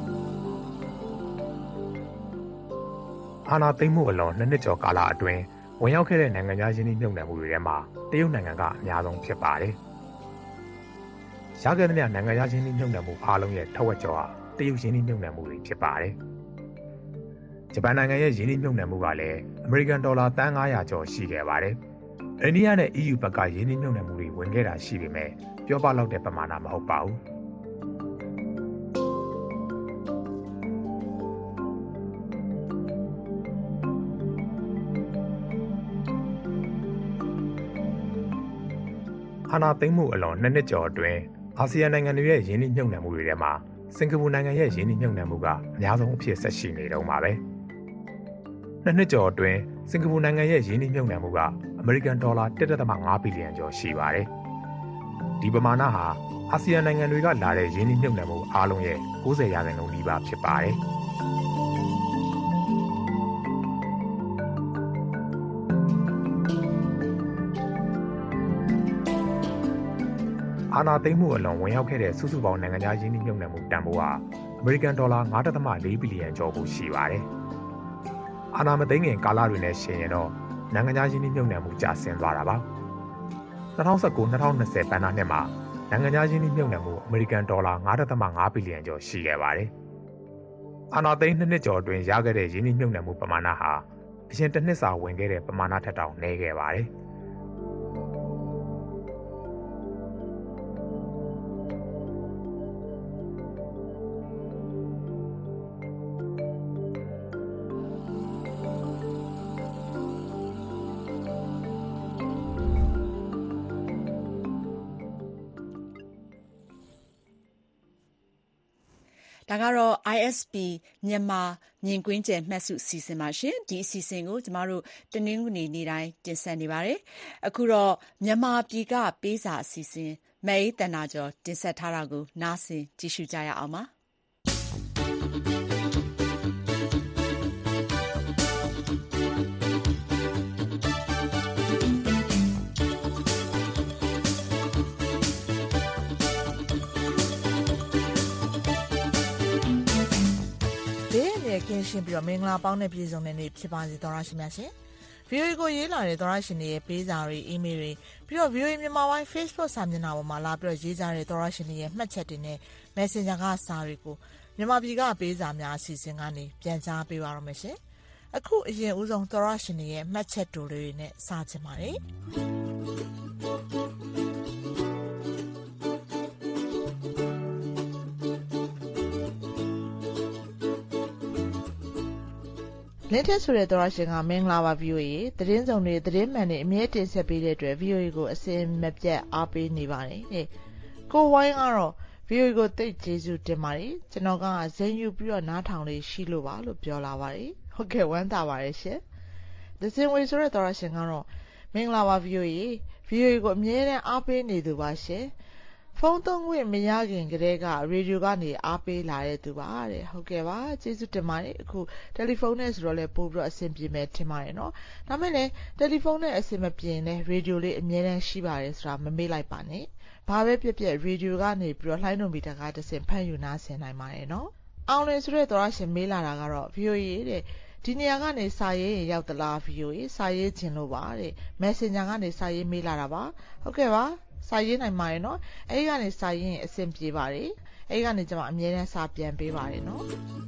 အာဏာသိမ်းမှုအလွန်နှစ်နှစ်ကျော်ကာလအတွင်းဝင်ရောက်ခဲ့တဲ့နိုင်ငံခြားရင်းနှီးမြှုပ်နှံမှုတွေထဲမှာတရုတ်နိုင်ငံကအများဆုံးဖြစ်ပါတယ်။ရခဲ့တဲ့နိုင်ငံခြားရင်းနှီးမြှုပ်နှံမှုအားလုံးရဲ့ထက်ဝက်ကျော်ဟာတရုတ်ရင်းနှီးမြှုပ်နှံမှုတွေဖြစ်ပါတယ်။ဂျပန်နိုင်ငံရဲ့ရင်းနှီးမြှုပ်နှံမှုကလည်းအမေရိကန်ဒေါ်လာသန်းငါးရာကျော်ရှိခဲ့ပါတယ်။အိန္ဒိယနဲ့ E U ဘက်ကရင်းနှီးမြှုပ်နှံမှုတွေဝင်ခဲ့တာရှိပေမဲ့ပြောပလောက်တဲ့ပမာဏမဟုတ်ပါဘူး။အာဏာသိမ်းမှုအလွန်နှစ်နှစ်ကျော်အတွင်းအာဆီယံနိုင်ငံတွေရဲ့ရင်းနှီးမြှုပ်နှံမှုတွေထဲမှာစင်ကာပူနိုင်ငံရဲ့ရင်းနှီးမြှုပ်နှံမှုကအများဆုံးအဖြစ်ဆက်ရှိနေတော့မှာပဲ။နှစ်နှစ်ကျော်အတွင်းစင်ကာပူနိုင်ငံရဲ့ရင်းနှီးမြှုပ်နှံမှုကအမေရိကန်ဒေါ်လာ တစ်ဒသမ ငါး ဘီလီယံကျော်ရှိပါတယ်။ဒီပမာဏဟာအာဆီယံနိုင်ငံတွေကလာတဲ့ရင်းနှီးမြှုပ်နှံမှုအားလုံးရဲ့ကိုးဆယ်ရာခိုင်နှုန်းနီးပါးဖြစ်ပါတယ်။အာဏာသိမ်းမှုအလွန်ဝင်ရောက်ခဲ့တဲ့စုစုပေါင်းနိုင်ငံခြားရင်းနှီးမြှုပ်နှံမှုတန်ဖိုးဟာအမေရိကန်ဒေါ်လာ ငါးဒသမ လေး ဘီလီယံကျော်ကိုရှိပါတယ်။အာဏာမသိမ်းခင်ကာလတွေနဲ့ရှင်ရင်တော့နိုင်ငံခြားရင်းနှီးမြှုပ်နှံမှုကျဆင်းသွားတာပါ။၂၀၁၉ ၂၀၂၀ ဘဏ္ဍာနှစ်မှာနိုင်ငံခြားရင်းနှီးမြှုပ်နှံမှုအမေရိကန်ဒေါ်လာ ငါးဒသမ ငါး ဘီလီယံကျော်ရှိခဲ့ပါတယ်။အာဏာသိမ်းနှစ်နှစ်ကျော်အတွင်းရခဲ့တဲ့ရင်းနှီးမြှုပ်နှံမှုပမာဏဟာအရင်တစ်နှစ်စာဝင်ခဲ့တဲ့ပမာဏထက်တောင်နည်းခဲ့ပါတယ်။ဒါကတော့ I S B မြန်မာမြင်ကွင်းကျယ်မှတ်စုအစီအစဉ်ပါရှင်ဒီအစီအစဉ်ကိုကျမတို့တနင်္ဂနွေနေ့တိုင်းတင်ဆက်နေပါတယ်အခုတော့မြန်မာပြည်ကပေးစာအစီအစဉ်မဲအေးတန်နာကျော်တင်ဆက်ထားတာကိုနားဆင်ကြည့်ရှုကြရအောင်ပါကင်းရှင်းပြီးတော့မင်္ဂလာပေါင်းနဲ့ပြည်စုံတဲ့နေ့ဖြစ်ပါစေသောရရှိမြတ်ရှင် ဗီအိုအေ ကိုရေးလာတဲ့သောရရှင်တွေရဲ့ပေးစာတွေအီးမေးလ်တွေပြီးတော့ ဗီအိုအေ မြန်မာပိုင်း Facebook စာမျက်နှာပေါ်မှာလာပြီးတော့ရေးကြတဲ့သောရရှင်တွေရဲ့မှတ်ချက်တွေနဲ့ Messenger ကစာတွေကိုမြန်မာပြည်ကပေးစာများအစီအစဉ်ကနေပြန်ကြားပေးပါရမယ်ရှင်အခုအရင်ဦးဆုံးသောရရှင်တွေရဲ့မှတ်ချက်တူတွေနဲ့စချင်ပါတယ်လင်းထက်ဆိုတဲ့သောရရှင်ကမင်္ဂလာပါ ဗီအိုအေ သတင်းစုံတွေသတင်းမှန်တွေအမြဲတင်ဆက်ပေးတဲ့အတွက် ဗီအိုအေ ကိုအစင်မပြတ်အားပေးနေပါတယ်တဲ့ကိုဝိုင်းကတော့ ဗီအိုအေ ကိုသိကျေးဇူးတင်ပါတယ်ကျွန်တော်ကဇင်ယူပြီးတော့နားထောင်လေးရှိလို့ပါလို့ပြောလာပါတယ်ဟုတ်ကဲ့ဝမ်းသာပါတယ်ရှင်ဒဇင်ဝေဆိုတဲ့သောရရှင်ကတော့မင်္ဂလာပါ ဗီအိုအေ ဗီအိုအေ ကိုအမြဲတမ်းအားပေးနေသူပါရှင်ဖုန်းသုံးခွင့်မရခင်ကတည်းကရေဒီယိုကနေအားပေးလာတဲ့သူပါတဲ့ဟုတ်ကဲ့ပါကျေးဇူးတင်ပါတယ်အခုတယ်လီဖုန်းနဲ့ဆိုတော့လည်းပို့ပြီးတော့အဆင်ပြေမယ်ထင်ပါတယ်နော်ဒါမဲ့လည်းတယ်လီဖုန်းနဲ့အဆင်မပြေရင်လည်းရေဒီယိုလေးအမြဲတမ်းရှိပါတယ်ဆိုတာမမေ့လိုက်ပါနဲ့ဘာပဲပြက်ပြက်ရေဒီယိုကနေပြီးတော့လှိုင်းလုံးမီတာကတစ်ဆင့်ဖတ်ယူနားဆင်နိုင်ပါတယ်နော်အောင်လင်းဆိုတဲ့သောရရှင်မေးလာတာကတော့ ဗီအိုအေ တဲ့ဒီနေရာကနေစာရေးရင်ရောက်သလား ဗီအိုအေ စာရေးခြင်းလို့ပါတဲ့ Messenger ကနေစာရေးမေးလာတာပါဟုတ်ကဲ့ပါစာရေးနိုင်ပါတယ်နော်အဲဒီကနေစာရေးရင်အဆင်ပြေပါတယ်အဲဒီကနေကျွန်မအမြဲတမ်းစာပြန်ပေးပါတယ်နော်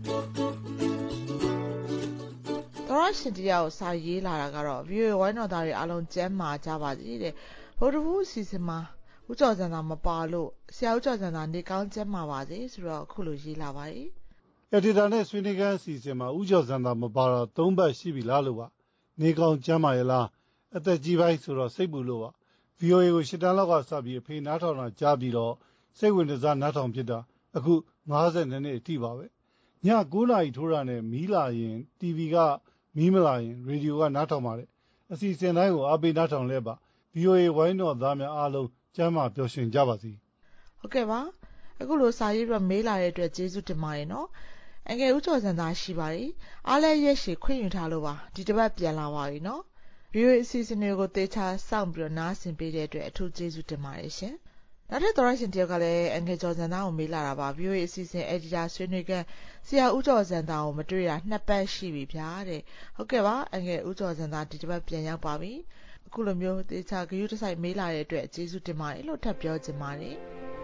သောရရှင်တရားကိုစာရေးလာတာကတော့ ဗီအိုအေ ဝိုင်းတော်သားတွေအားလုံးကျမ်းမာကြပါစေတဲ့ဗုဒ္ဓဘုအစီအစဉ်မှာဦးကျော်စံသာမပါလို့ဆရာဦးကျော်စံသာနေကောင်းကျမ်းမာပါစေဆိုတော့အခုလိုရေးလာပါတယ်အက်ဒီတာနဲ့ဆွေးနွေးခန်းအစီအစဉ်မှာဦးကျော်စံသာမပါတော့သုံးဘက်ရှိပြီလားလို့ပါနေကောင်းကျမ်းမာရလားအသက်ကြီးပိုင်းဆိုတော့စိတ်ပူလို့ပါဗီအိုအေ ကိုရှစ်တန်းလောက်ကစပြီးအဖေနားထောင်တာကြားပြီးတော့စိတ်ဝင်စားနားထောင်ဖြစ်တာအခုငါးဆယ်နှစ်နှစ်အထိပါပဲညကိုးနာရီထိုးတာနဲ့မီးလာရင် တီဗီ ကမီးမလာရင်ရေဒီယိုကနားထောင်ပါတယ်အစီအစဉ်တိုင်းကိုအားပေးနားထောင်လဲပါ ဗီအိုအေ ဝိုင်းတော်သားများအားလုံးကျမ်းမာပျော်ရွှင်ကြပါစေဟုတ်ကဲ့ပါအခုလိုစာရေးပြီးမေးလာတဲ့အတွက်ကျေးဇူးတင်ပါတယ်နော်အငယ်ဦးကျော်စံသာရှိပါတယ်အားလည်းရက်ရှည်ခွင့်ယူထားလို့ပါဒီတစ်ပတ်ပြန်လာပါပြီနော်ဗီအိုအေ အစီအစဉ်တွေကိုတေချာစောင့်ပြီးတော့နားဆင်ပေးတဲ့အတွက်အထူးကျေးဇူးတင်ပါတယ်ရှင်နောက်ထပ်သောရရှင်တယောက်ကလည်းအငယ်ကျော်စံသားကိုမေးလာတာပါ ဗီအိုအေ အစီအစဉ် editor ဆွေးနွေးခန်းဆရာဦးကျော်စံသားကိုမတွေ့တာနှစ်ပတ်ရှိပြီဗျာတဲ့ဟုတ်ကဲ့ပါအငယ်ဦးကျော်စံသားဒီတစ်ပတ်ပြန်ရောက်ပါပြီအခုလိုမျိုးတေချာဂရုတစိုက်မေးလာတဲ့အတွက်ကျေးဇူးတင်ပါတယ်လို့ထပ်ပြောချင်ပါတယ်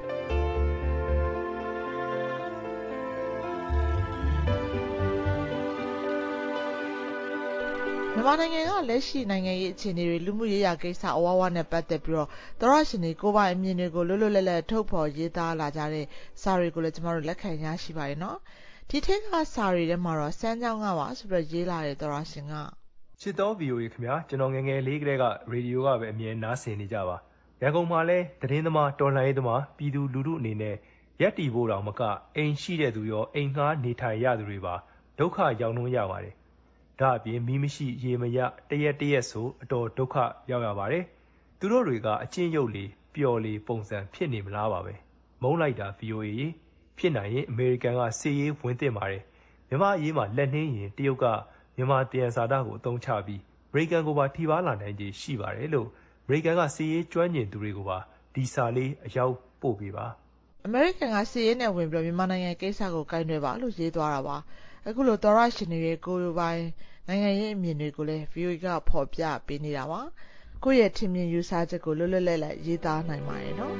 မြန်မာနိုင်ငံကလက်ရှိနိုင်ငံရေးအခြေအနေတွေလူမှုရေးရာကိစ္စအဝဝနဲ့ပတ်သက်ပြီးတော့သောရရှင်တွေကိုပိုင်အမြင်တွေကိုလွတ်လွတ်လပ်လပ်ထုတ်ဖော်ရေးသားလာကြတဲ့စာတွေကိုလည်းကျမတို့လက်ခံရရှိပါတယ်နော်ဒီထက်ကစာတွေထဲမှာတော့စမ်းကြောင်းကပါဆိုပြီးရေးလာတဲ့သောရရှင်ကချစ်တော် ဗီအိုအေ ခင်ဗျာကျွန်တော်ငယ်ငယ်လေးကတည်းကရေဒီယိုကပဲအမြဲနားဆင်နေကြပါရန်ကုန်မှာလည်းသတင်းသမားတော်လှန်ရေးသမားပြည်သူလူထုအနေနဲ့ရက်တီဖို့တောင်မကအိမ်ရှိတဲ့သူရောအိမ်ငှားနေထိုင်ရသူတွေပါဒုက္ခရောက်နှုံးရပါတယ်ဒါအပြင်မီးမရှိရေမရတရက်တရက်ဆိုအတော်ဒုက္ခရောက်ရပါတယ်သူတို့တွေကအချင်းရုပ်လေပျော်လေပုံစံဖြစ်နေမလားပါပဲမုန်းလိုက်တာ ဗီအိုအေ ဖြစ်နိုင်ရင်အမေရိကန်ကစီရေးဝင်သင့်ပါတယ်မြန်မာအရေးမှာလက်နှင်းရင်တရုတ်ကမြန်မာတယံဇာတကိုအသုံးချပြီးအမေရိကန်ကိုပါထိပါလာနိုင်ခြေရှိပါတယ်လို့အမေရိကန်ကစီရေးကျွမ်းကျင်သူတွေကိုပါဒီစာလေးအရောက်ပို့ပေးပါအမေရိကန်ကစီရေးနဲ့ဝင်ပြီးမြန်မာနိုင်ငံကိစ္စကိုကိုင်တွယ်ပါလို့ရေးသွားတာပါအခုလိုသောရရှင်တွေကိုယ်ပိုင်နိုင်ငံရေးအမြင်တွေကိုလည်း ဗီအိုအေ ကဖော်ပြပေးနေတာပါကိုယ့်ရဲ့ထင်မြင်ယူဆချက်ကိုလွတ်လွတ်လပ်လပ်ရေးသားနိုင်ပါတယ်နော်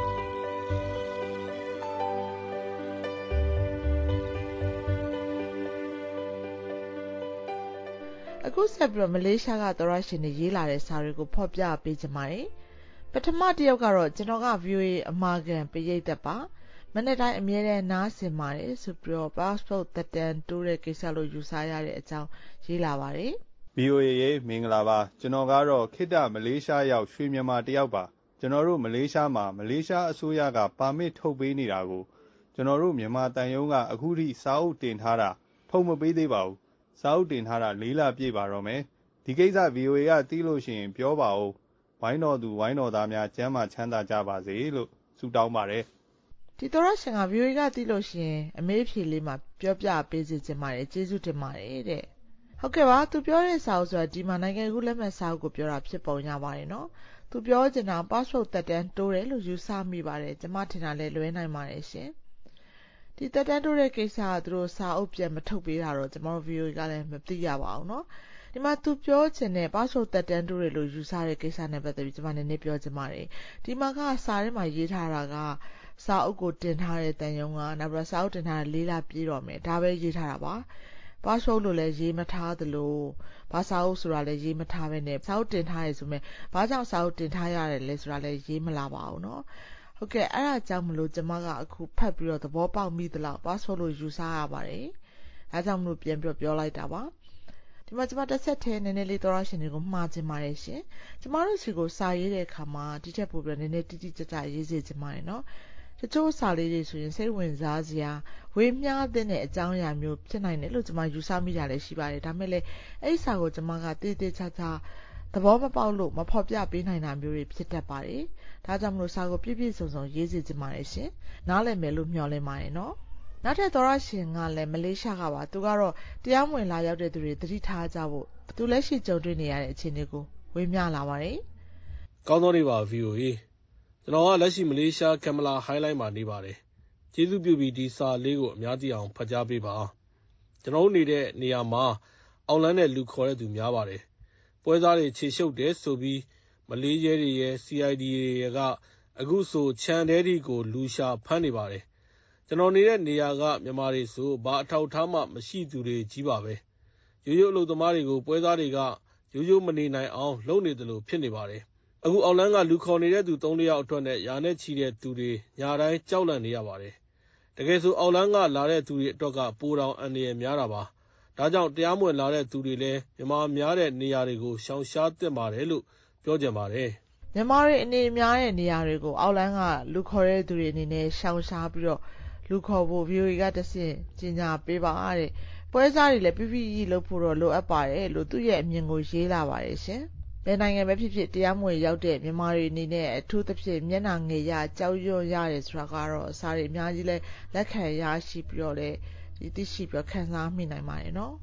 အခုဆက်ပြီးတော့မလေးရှားကသောရရှင်တွေရေးလာတဲ့စာတွေကိုဖော်ပြပေးကြပါတယ်ပထမတစ်ယောက်ကတော့ကျွန်တော်က ဗီအိုအေ အမာခံပရိသတ်ပါမနေ့တိုင်းအမြဲတမ်းနားဆင်ပါတယ်ဆိုပြီးတော့ passport သက်တမ်းတိုးတဲ့ကိစ္စလို့ယူဆရတဲ့အကြောင်းရေးလာပါတယ်ဗီအိုအေ ရေမင်္ဂလာပါကျွန်တော်ကတော့ခေတ္တမလေးရှားရောက်ရွှေမြန်မာတယောက်ပါကျွန်တော်တို့မလေးရှားမှာမလေးရှားအစိုးရကပါမစ်ထုတ်ပေးနေတာကိုကျွန်တော်တို့မြန်မာတန်ယုံကအခုထိစာအုပ်တင်ထားတာဖုံမပေးသေးပါဘူးစာအုပ်တင်ထားတာလေးလပြည့်ပါတော့မယ်ဒီကိစ္စ ဗီအိုအေ ကသိလို့ရှိရင်ပြောပါဦးဝိုင်းတော်သူဝိုင်းတော်သားများကျမ်းမာချမ်းသာကြပါစေလို့ဆုတောင်းပါတယ်ဒီသောရရှင်က ဗီအိုအေ ကသိလို့ရှိရင်အမေးဖြေလေးမှာပြောပြပေးစီခြင်းပါတယ်ကျေးဇူးတင်ပါတယ်တဲ့ဟုတ်ကဲ့ပါသူပြောတဲ့စာအုပ်ဆိုတာဒီမှာနိုင်ငံကူးလက်မှတ်စာအုပ်ကိုပြောတာဖြစ်ပုံရပါတယ်နော်သူပြောချင်တာ passport သက်တမ်းတိုးတယ်လို့ယူဆမိပါတယ်ကျွန်မထင်တာလဲလွဲနိုင်ပါတယ်ရှင်ဒီသက်တမ်းတိုးတဲ့ကိစ္စကသူတို့စာအုပ်ပြန်မထုတ်ပေးတာတော့ကျွန်တော် ဗီအိုအေ ကလည်းမသိရပါဘူးနော်ဒီမှာသူပြောချင်တဲ့ passport သက်တမ်းတိုးတယ်လို့ယူဆတဲ့ကိစ္စနဲ့ပတ်သက်ပြီးကျွန်မနည်းနည်းပြောချင်ပါတယ်ဒီမှာကစာထဲမှာရေးထားတာကစာအုပ်ကိုတင်ထားတဲ့တန်ယုံကနောက်ပြီးစာအုပ်တင်ထားတဲ့လေးလပြည့်တော့မယ်ဒါပဲရေးထားတာပါpassport လို့လည်းရေးမထားသလိုဘာစာအုပ်ဆိုတာလည်းရေးမထားပဲနဲ့စာအုပ်တင်ထားရဆိုမဲ့ဘာကြောင့်စာအုပ်တင်ထားရတယ်လဲဆိုတာလည်းရေးမလာပါဘူးเนาะဟုတ်ကဲ့အဲ့ဒါကြောင့်မလို့ကျွန်မကအခုဖတ်ပြီးတော့သဘောပေါက်မိသလောက် passport လို့ယူဆရပါတယ်အဲဒါကြောင့်မလို့ပြန်ပြီးပြောလိုက်တာပါဒီမှာကျွန်မတစ်ဆက်တည်းနည်းနည်းလေးသောရရှင်တွေကိုမှားချင်ပါတယ်ရှင်ကျွန်မတို့စီကိုစာရေးတဲ့အခါမှာဒီချက်ပို့ပြီးနည်းနည်းတိတိကျကျရေးစေချင်ပါတယ်เนาะတချို့စာလေးတွေဆိုရင်စိတ်ဝင်စားစရာဝေမျှတဲ့အကြောင်းအရာမျိုးဖြစ်နိုင်တယ်လို့ကျွန်မယူဆမိတာလည်းရှိပါတယ်ဒါပေမဲ့လည်းအဲ့ဒီစာကိုကျွန်မကတည်တည်ချာချာသဘောမပေါက်လို့မဖော်ပြပေးနိုင်တာမျိုးတွေဖြစ်တတ်ပါတယ်ဒါကြောင့်မလို့စာကိုပြည့်ပြည့်စုံစုံရေးစီချင်ပါတယ်ရှင်နားလည်မယ်လို့မျှော်လင့်ပါတယ်နော်နောက်ထပ်သောရရှင်ကလည်းမလေးရှားကပါသူကတော့တရားမဝင်လာရောက်တဲ့သူတွေသတိထားကြဖို့သူလက်ရှိကြုံတွေ့နေရတဲ့အခြေအနေကိုဝေမျှလာပါတယ်ကောင်းသောနေ့ပါ ဗီအိုအေ ကျွန်တော်ကလက်ရှိမလေးရှားကမ်မလာဟိုင်းလိုင်းမှာနေပါတယ်ကျေးဇူးပြုပြီးဒီစာလေးကိုအများကြီးအောင်ဖတ်ကြားပေးပါကျွန်တော်တို့နေတဲ့နေရာမှာအောင်လန်းတဲ့လူခေါ်တဲ့သူများပါတယ်ပွဲစားတွေခြေရှုပ်တယ်ဆိုပြီးမလေးရဲတွေရဲ့ စီ အိုင် ဒီ တွေကအခုဆိုခြံထဲဒီကိုလူရှာဖမ်းနေပါတယ်ကျွန်တော်နေတဲ့နေရာကမြန်မာတွေဆိုဘာအထောက်ထားမှမရှိသူတွေကြီးပါပဲရိုးရိုးအလုပ်သမားတွေကိုပွဲစားတွေကရိုးရိုးမနေနိုင်အောင်လုပ်နေတယ်လို့ဖြစ်နေပါတယ်အခုအောင်လန်းကလူခေါ်နေတဲ့သူသုံးယောက်အတွက်နဲ့ယာနဲ့ချီတဲ့သူတွေညာတိုင်းကြောက်လန့်နေရပါတယ်တကယ်ဆိုအောင်လန်းကလာတဲ့သူတွေအတွက်ကပိုတောင်အန္တရာယ်များတာပါဒါကြောင့်တရားမဝင်လာတဲ့သူတွေလည်းမြန်မာများတဲ့နေရာတွေကိုရှောင်ရှားသင့်ပါတယ်လို့ပြောကြပါတယ်မြန်မာတွေအနေများတဲ့နေရာတွေကိုအောင်လန်းကလူခေါ်တဲ့သူတွေအနေနဲ့ရှောင်ရှားပြီးတော့လူခေါ်ဖို့ ဗီအိုအေ ကတဆင့်ကြီးညာပေးပါတဲ့ပွဲစားတွေလည်းပြပြကြီးလုပ်ဖို့တော့လိုအပ်ပါတယ်လို့သူ့ရဲ့အမြင်ကိုရေးလာပါတယ်ရှင်ဘယ်နိုင်ငံပဲဖြစ်ဖြစ်တရားမဝင်ရောက်တဲ့မြန်မာတွေအနေနဲ့အထူးသဖြင့်မျက်နှာငယ်ရကြောက်ရွံ့ရတယ်ဆိုတာကတော့အစားတွေအများကြီးလဲလက်ခံရရှိပြီးတော့လဲဒီသိရှိပြီးခံစားမိနိုင်ပါတယ်နော်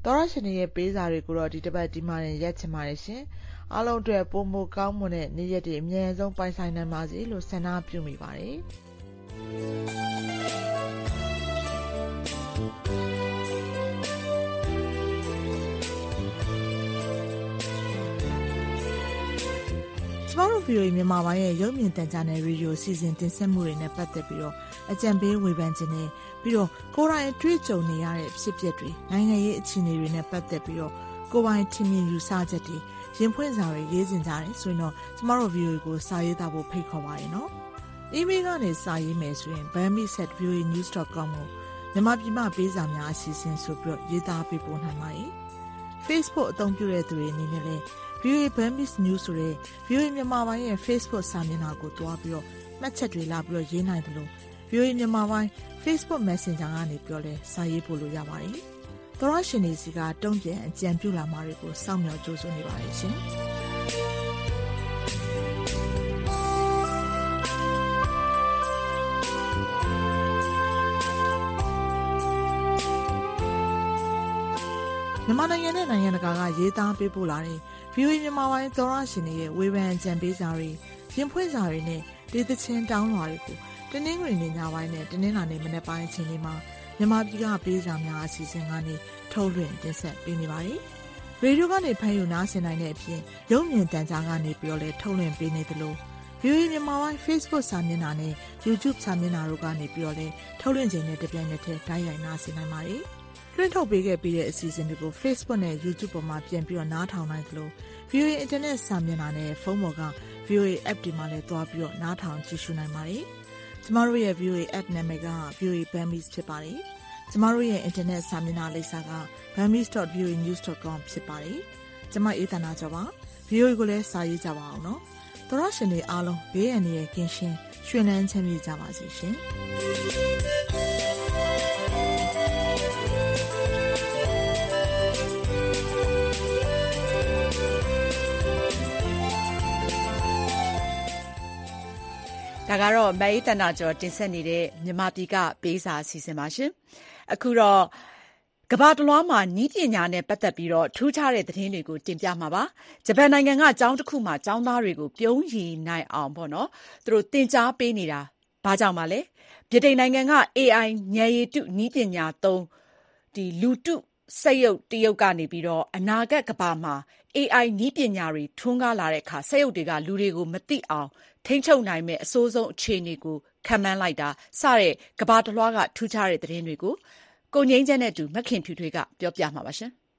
သောရရှင်တွေရဲ့ပေးစာတွေကိုတော့ဒီတစ်ပတ်ဒီမှာနေရက်ချင်ပါတယ်ရှင်အားလုံးအတွက်ပုံမကောင်းမွန်တဲ့နေ့ရက်တွေအမြဲဆုံးပိုင်ဆိုင်နိုင်ပါစေလို့ဆန္ဒပြုမိပါတယ်ကျမတို့ ဗီအိုအေ မြန်မာပိုင်းရဲ့ရုပ်မြင်သံကြားနယ်ရေဒီယိုစီစဉ်တင်ဆက်မှုတွေနဲ့ပတ်သက်ပြီးတော့အကြံပေးဝေဖန်ခြင်းနဲ့ပြီးတော့ကိုယ်တိုင်အတွေ့အကြုံနေရတဲ့ဖြစ်ပျက်တွေနိုင်ငံရေးအခြေအနေတွေနဲ့ပတ်သက်ပြီးတော့ကိုယ်ပိုင်ထင်မြင်ယူဆချက်တွေရင်ဖွင့်စာတွေရေးစင်ကြတယ်ဆိုရင်တော့ကျမတို့ ဗီအိုအေ ကိုစာရေးသားဖို့ဖိတ်ခေါ်ပါတယ်နော်။ email ကနေစာရေးမယ်ဆိုရင် burmese at v o a news dot com ကိုမြန်မာပြည်မှာပေးစာများအစီအစဉ်ဆိုပြီးတော့ရေးသားပေးပို့နိုင်ပါတယ်။ Facebook အသုံးပြုတဲ့သူတွေအနေနဲ့လည်း ဗီအိုအေ Burmese News ဆိုတဲ့ ဗီအိုအေ မြန်မာပိုင်းရဲ့ Facebook စာမျက်နှာကိုတွားပြီးတော့မှတ်ချက်တွေလာပြီးတော့ရေးနိုင်တယ်လို့ ဗီအိုအေ မြန်မာပိုင်း Facebook Messenger ကနေပြောလဲစာရေးပို့လို့ရပါတယ်။သောရရှင်တွေစီကတုံ့ပြန်အကြံပြုလာမှာတွေကိုစောင့်မျှော်ကြိုးစွနေပါတယ်ရှင်။မြန်မာနိုင်ငံနဲ့နိုင်ငံတကာကရေးသားပေးပို့လာတဲ့ ဗီအိုအေ မြန်မာပိုင်းသောရရှင်တွေရဲ့ဝေဖန်အကြံပေးစာတွေရင်ဖွင့်စာတွေနဲ့ဒေသချင်းတောင်းလွှာတွေကိုတနင်္ဂနွေနေ့ညပိုင်းနဲ့တနင်္လာနေ့မနက်ပိုင်းအချိန်တွေမှာမြန်မာပြည်ကပေးစာများအစီအစဉ်ကနေထုတ်လွှင့်တင်ဆက်ပေးနေပါတယ်။ရေဒီယိုကနေဖမ်းယူနားဆင်နိုင်တဲ့အပြင်ရုပ်မြင်သံကြားကနေပြီးတော့လည်းထုတ်လွှင့်ပေးနေသလို ဗီအိုအေ မြန်မာပိုင်း Facebook စာမျက်နှာနဲ့ YouTube စာမျက်နှာတို့ကနေပြီးတော့လည်းထုတ်လွှင့်ခြင်းနဲ့တပြိုင်နက်တည်းတိုက်ရိုက်နားဆင်နိုင်ပါတယ်။လွှင့်ထုတ်ပေးခဲ့ပြီးတဲ့အစီအစဉ်တွေကို Facebook နဲ့ YouTube ပေါ်မှာပြန်ပြီးတော့နားထောင်နိုင်သလို ဗီအိုအေ Internet စာမျက်နှာနဲ့ဖုန်းပေါ်က ဗီအိုအေ App တွေမှာလည်းတွားပြီးတော့နားထောင်ကြည့်ရှုနိုင်ပါတယ်။ကျမတို့ရဲ့ ဗီအိုအေ App နာမည်က ဗီအိုအေ Burmese ဖြစ်ပါတယ်။ကျမတို့ရဲ့ Internet စာမျက်နှာလိပ်စာက burmese dot v o a news dot com ဖြစ်ပါတယ်။ကျမအေးသနာကျော်ပါ။ ဗီအိုအေကိုလည်းစာရေးကြပါအောင်နော်။သောရရှင်တွေအားလုံးဘေးအန္တရာယ်ကင်းရှင်းရွှင်လန်းချမ်းမြေ့ကြပါစေရှင်။ဒါကတော့မအေးတနာကျော်တင်ဆက်နေတဲ့မြန်မာပြည်ကပေးစာအစီအစဉ်ပါရှင်။အခုတော့ကမ္ဘာတလွှားမှာနီးပညာနဲ့ပတ်သက်ပြီးတော့ထူးခြားတဲ့သတင်းတွေကိုတင်ပြမှာပါ။ဂျပန်နိုင်ငံကကျောင်းတစ်ခုမှာကျောင်းသားတွေကိုပြုံးရည်နိုင်အောင်ပေါ့နော်။သူတို့သင်ကြားပေးနေတာဘာကြောင့်ပါလဲ။ဗြိတိန်နိုင်ငံက အေးအိုင် ဉာဏ်ရည်တုနီးပညာသုံးဒီလူတုစက်ရုပ်တရုတ်ကနေပြီးတော့အနာဂတ်ကမ္ဘာမှာ အေးအိုင် နည်းပညာတွေထွန်းကားလာတဲ့အခါစက်ရုပ်တွေကလူတွေကိုမသိအောင်ထိန်းချုပ်နိုင်မဲ့အဆိုးဆုံးအခြေအနေကိုခံမှန်းလိုက်တာစတဲ့ကမ္ဘာတလွှားကထူးခြားတဲ့သတင်းတွေကိုကိုငိမ့်ကျန်းနဲ့အတူမခင်ဖြူထွေးကပြောပြမှာပါရှင်။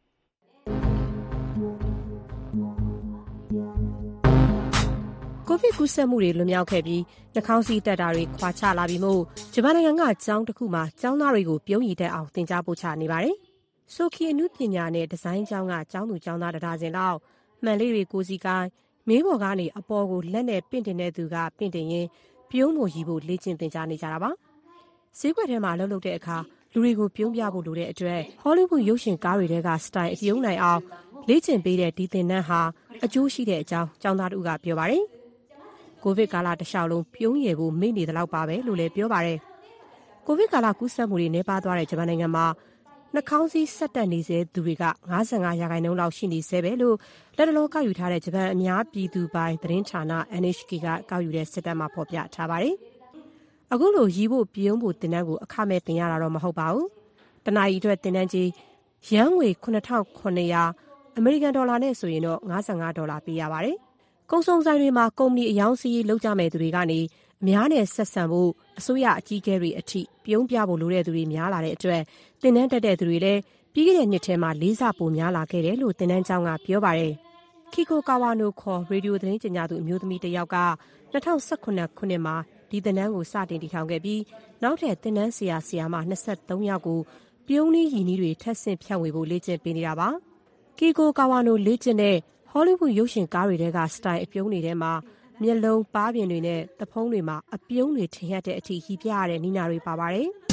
ကိုဗစ်ကူးစက်မှုတွေလွန်မြောက်ခဲ့ပြီးနှာခေါင်းစည်းတပ်တာတွေခွာချလာပြီးမို့ဂျပန်နိုင်ငံကကျောင်းတစ်ခုမှာကျောင်းသားတွေကိုပြုံးရည်တက်အောင်သင်ကြားပို့ချနေပါတယ်။ဆိုခီအနုပညာနဲ့ဒီဇိုင်းကျောင်းကကျောင်းသူကျောင်းသားတဒါဇင်လောက်မှန်လေးတွေကိုစီကိုင်းမေးပေါ်ကနေအပေါ်ကိုလက်နဲ့ပင့်တင်တဲ့သူကပင့်တင်ရင်ပြုံးမို့ရည်ဖို့လေ့ကျင့်သင်ကြားနေကြတာပါ။ဈေးကွက်ထဲမှာလှုပ်လှုပ်တဲ့အခါလူတွေကိုပြုံးပြဖို့လိုတဲ့အတွက်ဟောလိဝုဒ်ရုပ်ရှင်ကားတွေကစတိုင်အပြုံးနိုင်အောင်လေ့ကျင့်ပေးတဲ့ဒီသင်တန်းဟာအကျိုးရှိတဲ့အကြောင်းကျောင်းသားတို့ကပြောပါတယ်။ကိုဗစ်ကာလတစ်လျှောက်လုံးပြုံးရည်ဖို့မိနေသလောက်ပါပဲလို့လည်းပြောပါတယ်။ကိုဗစ်ကာလကူးစက်မှုတွေနှဲပါသွားတဲ့ဂျပန်နိုင်ငံမှာနှာခေါင်းစည်းဆက်တက်နေစေသူတွေက၅၅ရာခိုင်နှုန်းလောက်ရှိနေစေပဲလို့လက်တလောကောက်ယူထားတဲ့ဂျပန်အများပြည်သူပိုင်သတင်းဌာန အန် အိတ်ချ် ကေ ကကောက်ယူတဲ့စစ်တမ်းမှာဖော်ပြထားပါတယ်။အခုလိုရီးဖို့ပြုံးဖို့တင်တန်းကိုအခမဲ့တင်ရတာတော့မဟုတ်ပါဘူး။တနာရီအတွက်တင်တန်းကြီးရန်ငွေခုနှစ်ထောင်ခုနှစ်ရာအမေရိကန်ဒေါ်လာနဲ့ဆိုရင်တော့၅၅ဒေါ်လာပေးရပါတယ်။ကုန်စုံဆိုင်တွေမှာကုမ္ပဏီအယောင်စီးလုပ်ကြမဲ့သူတွေကနေအများနဲ့ဆက်ဆံဖို့အစိုးရအကြီးအကဲတွေအထိပြုံးပြဖို့လိုတဲ့သူတွေများလာတဲ့အတွက်တင်တန်းတက်တဲ့သူတွေလည်းပြီးခဲ့တဲ့နှစ်ထဲမှာလေးစားပိုများလာခဲ့တယ်လို့တင်တန်းကျောင်းကပြောပါတယ်။ခီကိုကာဝါနိုခေါ်ရေဒီယိုသတင်းကြေညာသူအမျိုးသမီးတစ်ယောက်က၂၀၁၈ခုနှစ်မှာဒီတင်တန်းကိုစတင်တည်ထောင်ခဲ့ပြီးနောက်ထပ်တင်တန်းဆရာဆရာမ၂၃ယောက်ကိုပြုံးနည်းရည်နည်းတွေထပ်ဆင့်ဖြန့်ဝေဖို့လေ့ကျင့်ပေးနေတာပါ။ခီကိုကာဝါနိုလေ့ကျင့်တဲ့ဟောလိဝုဒ်ရုပ်ရှင်ကားတွေကစတိုင်အပြုံးတွေထဲမှာမျက်လုံးပါးပြင်တွေနဲ့သဖုံးတွေမှာအပြုံးတွေထင်ရတဲ့အထိရည်ပြရတဲ့နည်းနာတွေပါပါတယ်။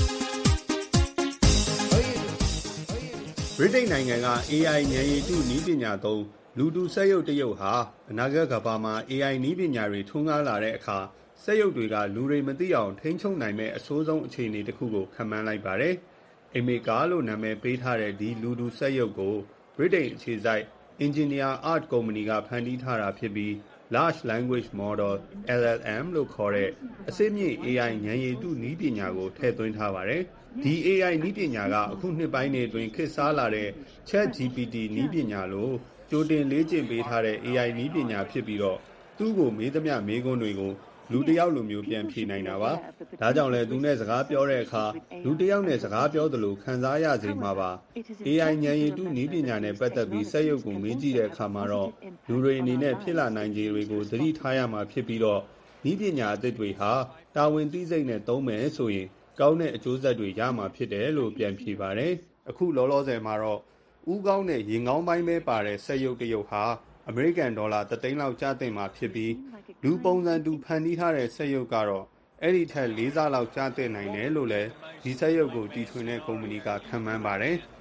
ဗြိတိန်နိုင်ငံက အေးအိုင် ဉာဏ်ရည်တုနည်းပညာသုံးလူတုစက်ရုပ်တရုတ်ဟာအနာဂတ်ကမ္ဘာမှာ အေးအိုင် နည်းပညာတွေထွန်းကားလာတဲ့အခါစက်ရုပ်တွေကလူတွေမသိအောင်ထိန်းချုပ်နိုင်မဲ့အဆိုးဆုံးအခြေအနေတစ်ခုကိုခန့်မှန်းလိုက်ပါတယ်။အမေကာလို့နာမည်ပေးထားတဲ့ဒီလူတူစက်ရုပ်ကိုဗြိတိန်အခြေစိုက် Engineer Art ကုမ္ပဏီကဖန်တီးထားတာဖြစ်ပြီး Large Language Model แอล แอล เอ็ม လို့ခေါ်တဲ့အစစ်မြင့် အေးအိုင် ဉာဏ်ရည်တုနည်းပညာကိုထည့်သွင်းထားပါတယ်။ဒီ အေးအိုင် နည်းပညာကအခုနှစ်ပိုင်းတွေအတွင်းခေတ်စားလာတဲ့ Chat ဂျီ ပီ တီ နည်းပညာလိုကြိုတင်လေ့ကျင့်ပေးထားတဲ့ အေးအိုင် နည်းပညာဖြစ်ပြီးတော့သူ့ကိုမေးသမျှမေးခွန်းတွေကိုလူတယောက်လိုမျိုးပြန်ဖြေနိုင်တာပါ။ဒါကြောင့်လဲသူနဲ့စကားပြောတဲ့အခါလူတယောက်နဲ့စကားပြောသလိုခံစားရစေမှာပါ။ အေးအိုင် ဉာဏ်ရည်တုနည်းပညာနဲ့ပတ်သက်ပြီးစက်ရုပ်ကိုမေးကြည့်တဲ့အခါမှာတော့လူတွေအနေနဲ့ဖြစ်လာနိုင်ခြေတွေကိုသတိထားရမှာဖြစ်ပြီးတော့နည်းပညာအသစ်တွေဟာတာဝန်သိစိတ်နဲ့သုံးမယ်ဆိုရင်ကောင်းတဲ့အကျိုးဆက်တွေရမှာဖြစ်တယ်လို့ပြန်ဖြေပါတယ်။အခုလောလောဆယ်မှာတော့ဦးကောင်းနဲ့ရင်ကောင်းပိုင်းပဲပါတဲ့စက်ရုပ်တရုပ်ဟာအမေရိကန်ဒေါ်လာတစ်သိန်းလောက်ကျသင့်မှာဖြစ်ပြီးလူပုံစံတူဖန်တီးထားတဲ့စက်ရုပ်ကတော့အဲ့ဒီထက်လေးစားလောက်ကျသင့်နိုင်တယ်လို့လည်းဒီစက်ရုပ်ကိုတီထွင်တဲ့ကုမ္ပဏီကခန့်မှန်းပါတယ်။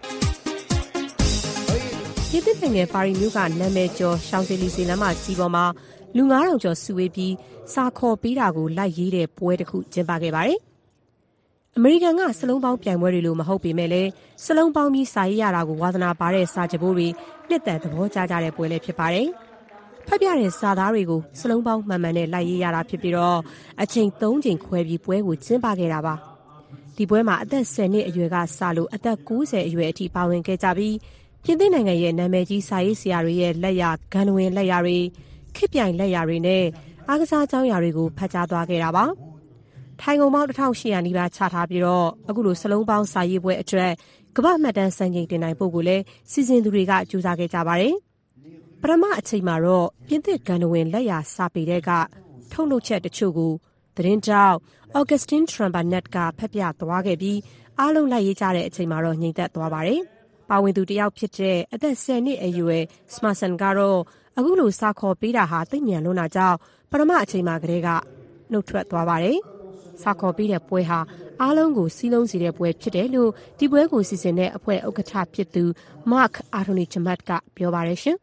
ဒီသစ်ပင်ငယ်ပါရီမျိုးကနာမည်ကျော်ရှောင်းဇေလီဇေလမ်းမှာကြီးပေါ်မှာလူငါးထောင်ကျော်စုဝေးပြီးစာခေါ်ပေးတာကိုလိုက်ရေးတဲ့ပွဲတစ်ခုကျင်းပခဲ့ပါတယ်။အမေရိကန်ကစလုံးပေါင်းပြိုင်ပွဲတွေလို့မဟုတ်ပေမဲ့လည်းစလုံးပေါင်းပြီးစာရေးရတာကိုဝါသနာပါတဲ့စာကြိုးတွေနှစ်သက်သဘောကျကြတဲ့ပွဲလည်းဖြစ်ပါတယ်။ဖတ်ပြတဲ့စာသားတွေကိုစလုံးပေါင်းမှန်မှန်နဲ့လိုက်ရေးရတာဖြစ်ပြီးတော့အချိန်သုံးချိန်ခွဲပြီးပွဲကိုကျင်းပခဲ့တာပါ။ဒီပွဲမှာအသက်ဆယ်နှစ်အရွယ်ကစလို့အသက်ကိုးဆယ်အရွယ်အထိပါဝင်ခဲ့ကြပြီးပြင်သစ်နိုင်ငံရဲ့နာမည်ကြီးစာရေးဆရာတွေရဲ့လက်ရာဂန်ဝင်လက်ရာတွေခေတ်ပြိုင်လက်ရာတွေနဲ့အားကစားကြောင်းရာတွေကိုဖတ်ကြားသွားခဲ့တာပါ။ထိုင်ကုန်ပေါင်းတစ်ထောင်ရှစ်ရာနီးပါးချထားပြီးတော့အခုလိုစလုံးပေါင်းစာရေးပွဲအတွက်ကမ္ဘာမှတ်တမ်းစံချိန်တင်နိုင်ဖို့ကိုလည်းစီစဉ်သူတွေကကြိုးစားခဲ့ကြပါတယ်။ပထမအချိန်မှာတော့ပြင်သစ်ဂန်ဝင်လက်ရာစာပေတဲ့ကထုတ်လုပ်ချက်တချို့ကိုသတင်းတောက် Augustin Trambanet ကဖတ်ပြသွားခဲ့ပြီးအားလုံးလိုက်ရေးကြတဲ့အချိန်မှာတော့ငြိမ်သက်သွားပါတယ်။ပါဝင်သူတယောက်ဖြစ်တဲ့အသက်ဆယ်နှစ်အရွယ် Smarson ကတော့အခုလိုစာခေါ်ပေးတာဟာသိပ်မြန်လွန်းတာကြောင့်ပထမအချိန်မှာကတည်းကနှုတ်ထွက်သွားပါတယ်။စာခေါ်ပေးတဲ့ပွဲဟာအားလုံးကိုစီးလုံးစေတဲ့ပွဲဖြစ်တယ်လို့ဒီပွဲကိုစီစဉ်တဲ့အဖွဲ့ဥက္ကဋ္ဌဖြစ်သူ Mark Artonichemat ကပြောပါတယ်ရှင်။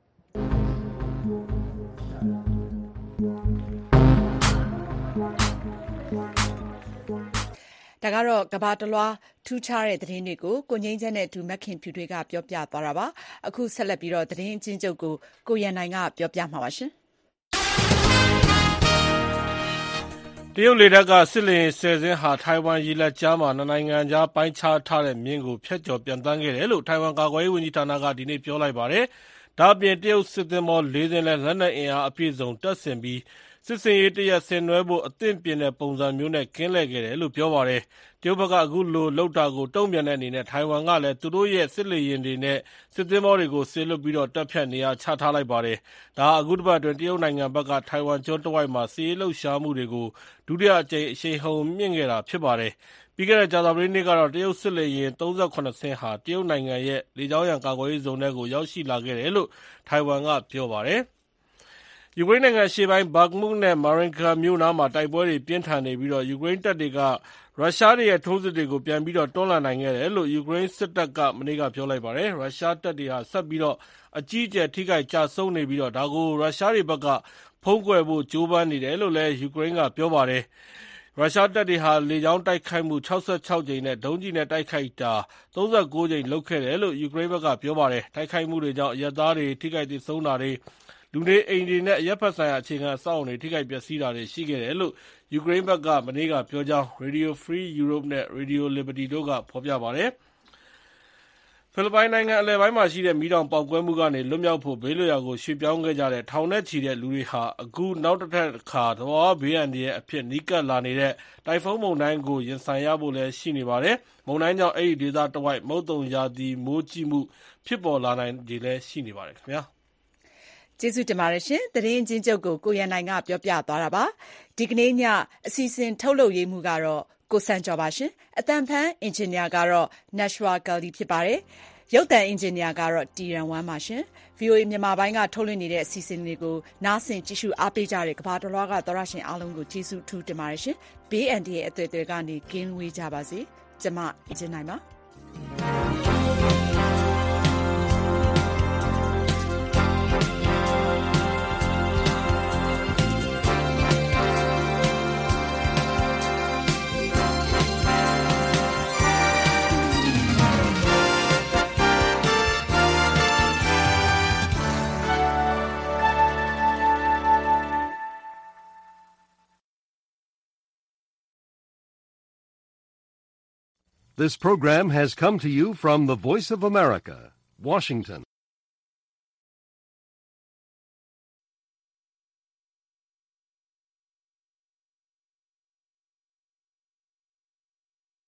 ဒါကတော့ကဘာတလွားထူးခြားတဲ့သတင်းတွေကိုကိုငိမ့်ချမ်းနဲ့ဒူမက်ခင်ဖြူတွေကပြောပြသွားတာပါအခုဆက်လက်ပြီးတော့သတင်းအချင်းချုပ်ကိုကိုရန်နိုင်ကပြောပြမှာပါရှင်တရုတ်လေတပ်ကစစ်လင်ဆယ်စင်းဟာထိုင်ဝမ်ရေလက်ကြားမှာနှစ်နိုင်ငံကြားပိုင်းခြားထားတဲ့မြင်းကိုဖျက်ကျော်ပြန်တန်းခဲ့တယ်လို့ထိုင်ဝမ်ကာကွယ်ရေးဝန်ကြီးဌာနကဒီနေ့ပြောလိုက်ပါတယ်ဒါအပြင်တရုတ်စစ်သင်္ဘောလေးစင်းလည်းလက်နက်အင်အားအပြည့်စုံတပ်ဆင်ပြီးစစ်စင်ရေးတရက်ဆင်နွှဲဖို့အသင့်ပြင်တဲ့ပုံစံမျိုးနဲ့ကင်းလှည့်ခဲ့တယ်လို့ပြောပါတယ်။တရုတ်ဘက်ကအခုလိုလှုပ်တာကိုတုံ့ပြန်တဲ့အနေနဲ့ထိုင်ဝမ်ကလည်းသူတို့ရဲ့စစ်လေယာဉ်တွေနဲ့စစ်သင်္ဘောတွေကိုဆေးလွတ်ပြီးတော့တပ်ဖြတ်နေရာချထားလိုက်ပါတယ်။ဒါအခုတစ်ပတ်အတွင်းတရုတ်နိုင်ငံဘက်ကထိုင်ဝမ်ကျွန်းတဝိုက်မှာစစ်ရေးလှုပ်ရှားမှုတွေကိုဒုတိယအကြိမ်အရှိန်ဟုန်မြင့်ခဲ့တာဖြစ်ပါတယ်။ပြီးခဲ့တဲ့ကြာသပတေးနေ့ကတော့တရုတ်စစ်လေယာဉ်သုံးဆယ့်ခုနှစ်စင်းဟာတရုတ်နိုင်ငံရဲ့လေကြောင်းရန်ကာကွယ်ရေးဇုံထဲကိုရောက်ရှိလာခဲ့တယ်လို့ထိုင်ဝမ်ကပြောပါတယ်။ယူကရိန်းနိုင်ငံအရှေ့ပိုင်းဘတ်မုနဲ့မာရင်ကာမြို့နားမှာတိုက်ပွဲတွေပြင်းထန်နေပြီးယူကရိန်းတပ်တွေကရုရှားတွေရဲ့ထိုးစစ်တွေကိုပြန်ပြီးတော့တွန်းလှန်နိုင်ခဲ့တယ်လို့ယူကရိန်းစစ်တပ်ကမနေ့ကပြောလိုက်ပါတယ်။ရုရှားတပ်တွေဟာဆက်ပြီးတော့အကြီးအကျယ်ထိခိုက်ကျဆုံးနေပြီးတော့ဒါကိုရုရှားတွေဘက်ကဖုံးကွယ်ဖို့ကြိုးပမ်းနေတယ်လို့လည်းယူကရိန်းကပြောပါတယ်။ရုရှားတပ်တွေဟာလေကြောင်းတိုက်ခိုက်မှု၆ဆယ့်ခြောက်ကြိမ်နဲ့ဒုံးကျည်နဲ့တိုက်ခိုက်တာသုံးဆယ့်ကိုးကြိမ်လုပ်ခဲ့တယ်လို့ယူကရိန်းဘက်ကပြောပါတယ်။တိုက်ခိုက်မှုတွေကြောင့်အရပ်သားတွေထိခိုက်သေဆုံးတာတွေလူနေအိမ်တွေနဲ့အရပ်ဖက်ဆိုင်ရာအခြေခံအဆောက်အအုံတွေထိခိုက်ပျက်စီးတာတွေရှိခဲ့တယ်လို့ယူကရိန်းဘက်ကမနေ့ကပြောကြောင်း Radio Free Europe နဲ့ Radio Liberty တို့ကဖော်ပြပါတယ်။ဖိလစ်ပိုင်နိုင်ငံအလယ်ပိုင်းမှာရှိတဲ့မီးတောင်ပေါက်ကွဲမှုကနေလွတ်မြောက်ဖို့ဘေးလွတ်ရာကိုရွှေ့ပြောင်းခဲ့ကြတဲ့ထောင်နဲ့ချီတဲ့လူတွေဟာအခုနောက်တစ်ထပ်အခါသဘာဝဘေးအန္တရာယ်အဖြစ်နီးကပ်လာနေတဲ့တိုင်ဖုန်းမုန်တိုင်းကိုရင်ဆိုင်ရဖို့လည်းရှိနေပါတယ်။မုန်တိုင်းကြောင့်အဲ့ဒီဒေသတစ်ဝိုက်မုတ်တုံရာသီမိုးကြီးမှုဖြစ်ပေါ်လာနိုင်ခြေလည်းရှိနေပါတယ်ခင်ဗျာ။ကျေးဇူးတင်ပါတယ်ရှင်သတင်းချင်းချုပ်ကိုကိုရန်နိုင်ကပြောပြသွားတာပါဒီကနေ့ညအစီအစဉ်ထုတ်လုပ်ရေးမှုကတော့ကိုစံကျော်ပါရှင်အတန်ဖန်အင်ဂျင်နီယာကတော့ Nashwa Galdi ဖြစ်ပါတယ်ရုပ်သံအင်ဂျင်နီယာကတော့တီရန်ဝမ်ပါရှင် ဗွီအိုအေ မြန်မာပိုင်းကထုတ်လွှင့်နေတဲ့အစီအစဉ်တွေကိုနားဆင်ကြည့်ရှုအားပေးကြတဲ့ကမ္ဘာတလွှားကသောရရှင်အားလုံးကိုကျေးဇူးထူးတင်ပါတယ်ရှင်ဘေးအန္တရာယ်အသွယ်သွယ်ကနေကင်းဝေးကြပါစေကျမအင်ဂျင်နိုင်ပါ This program has come to you from the Voice of America, Washington.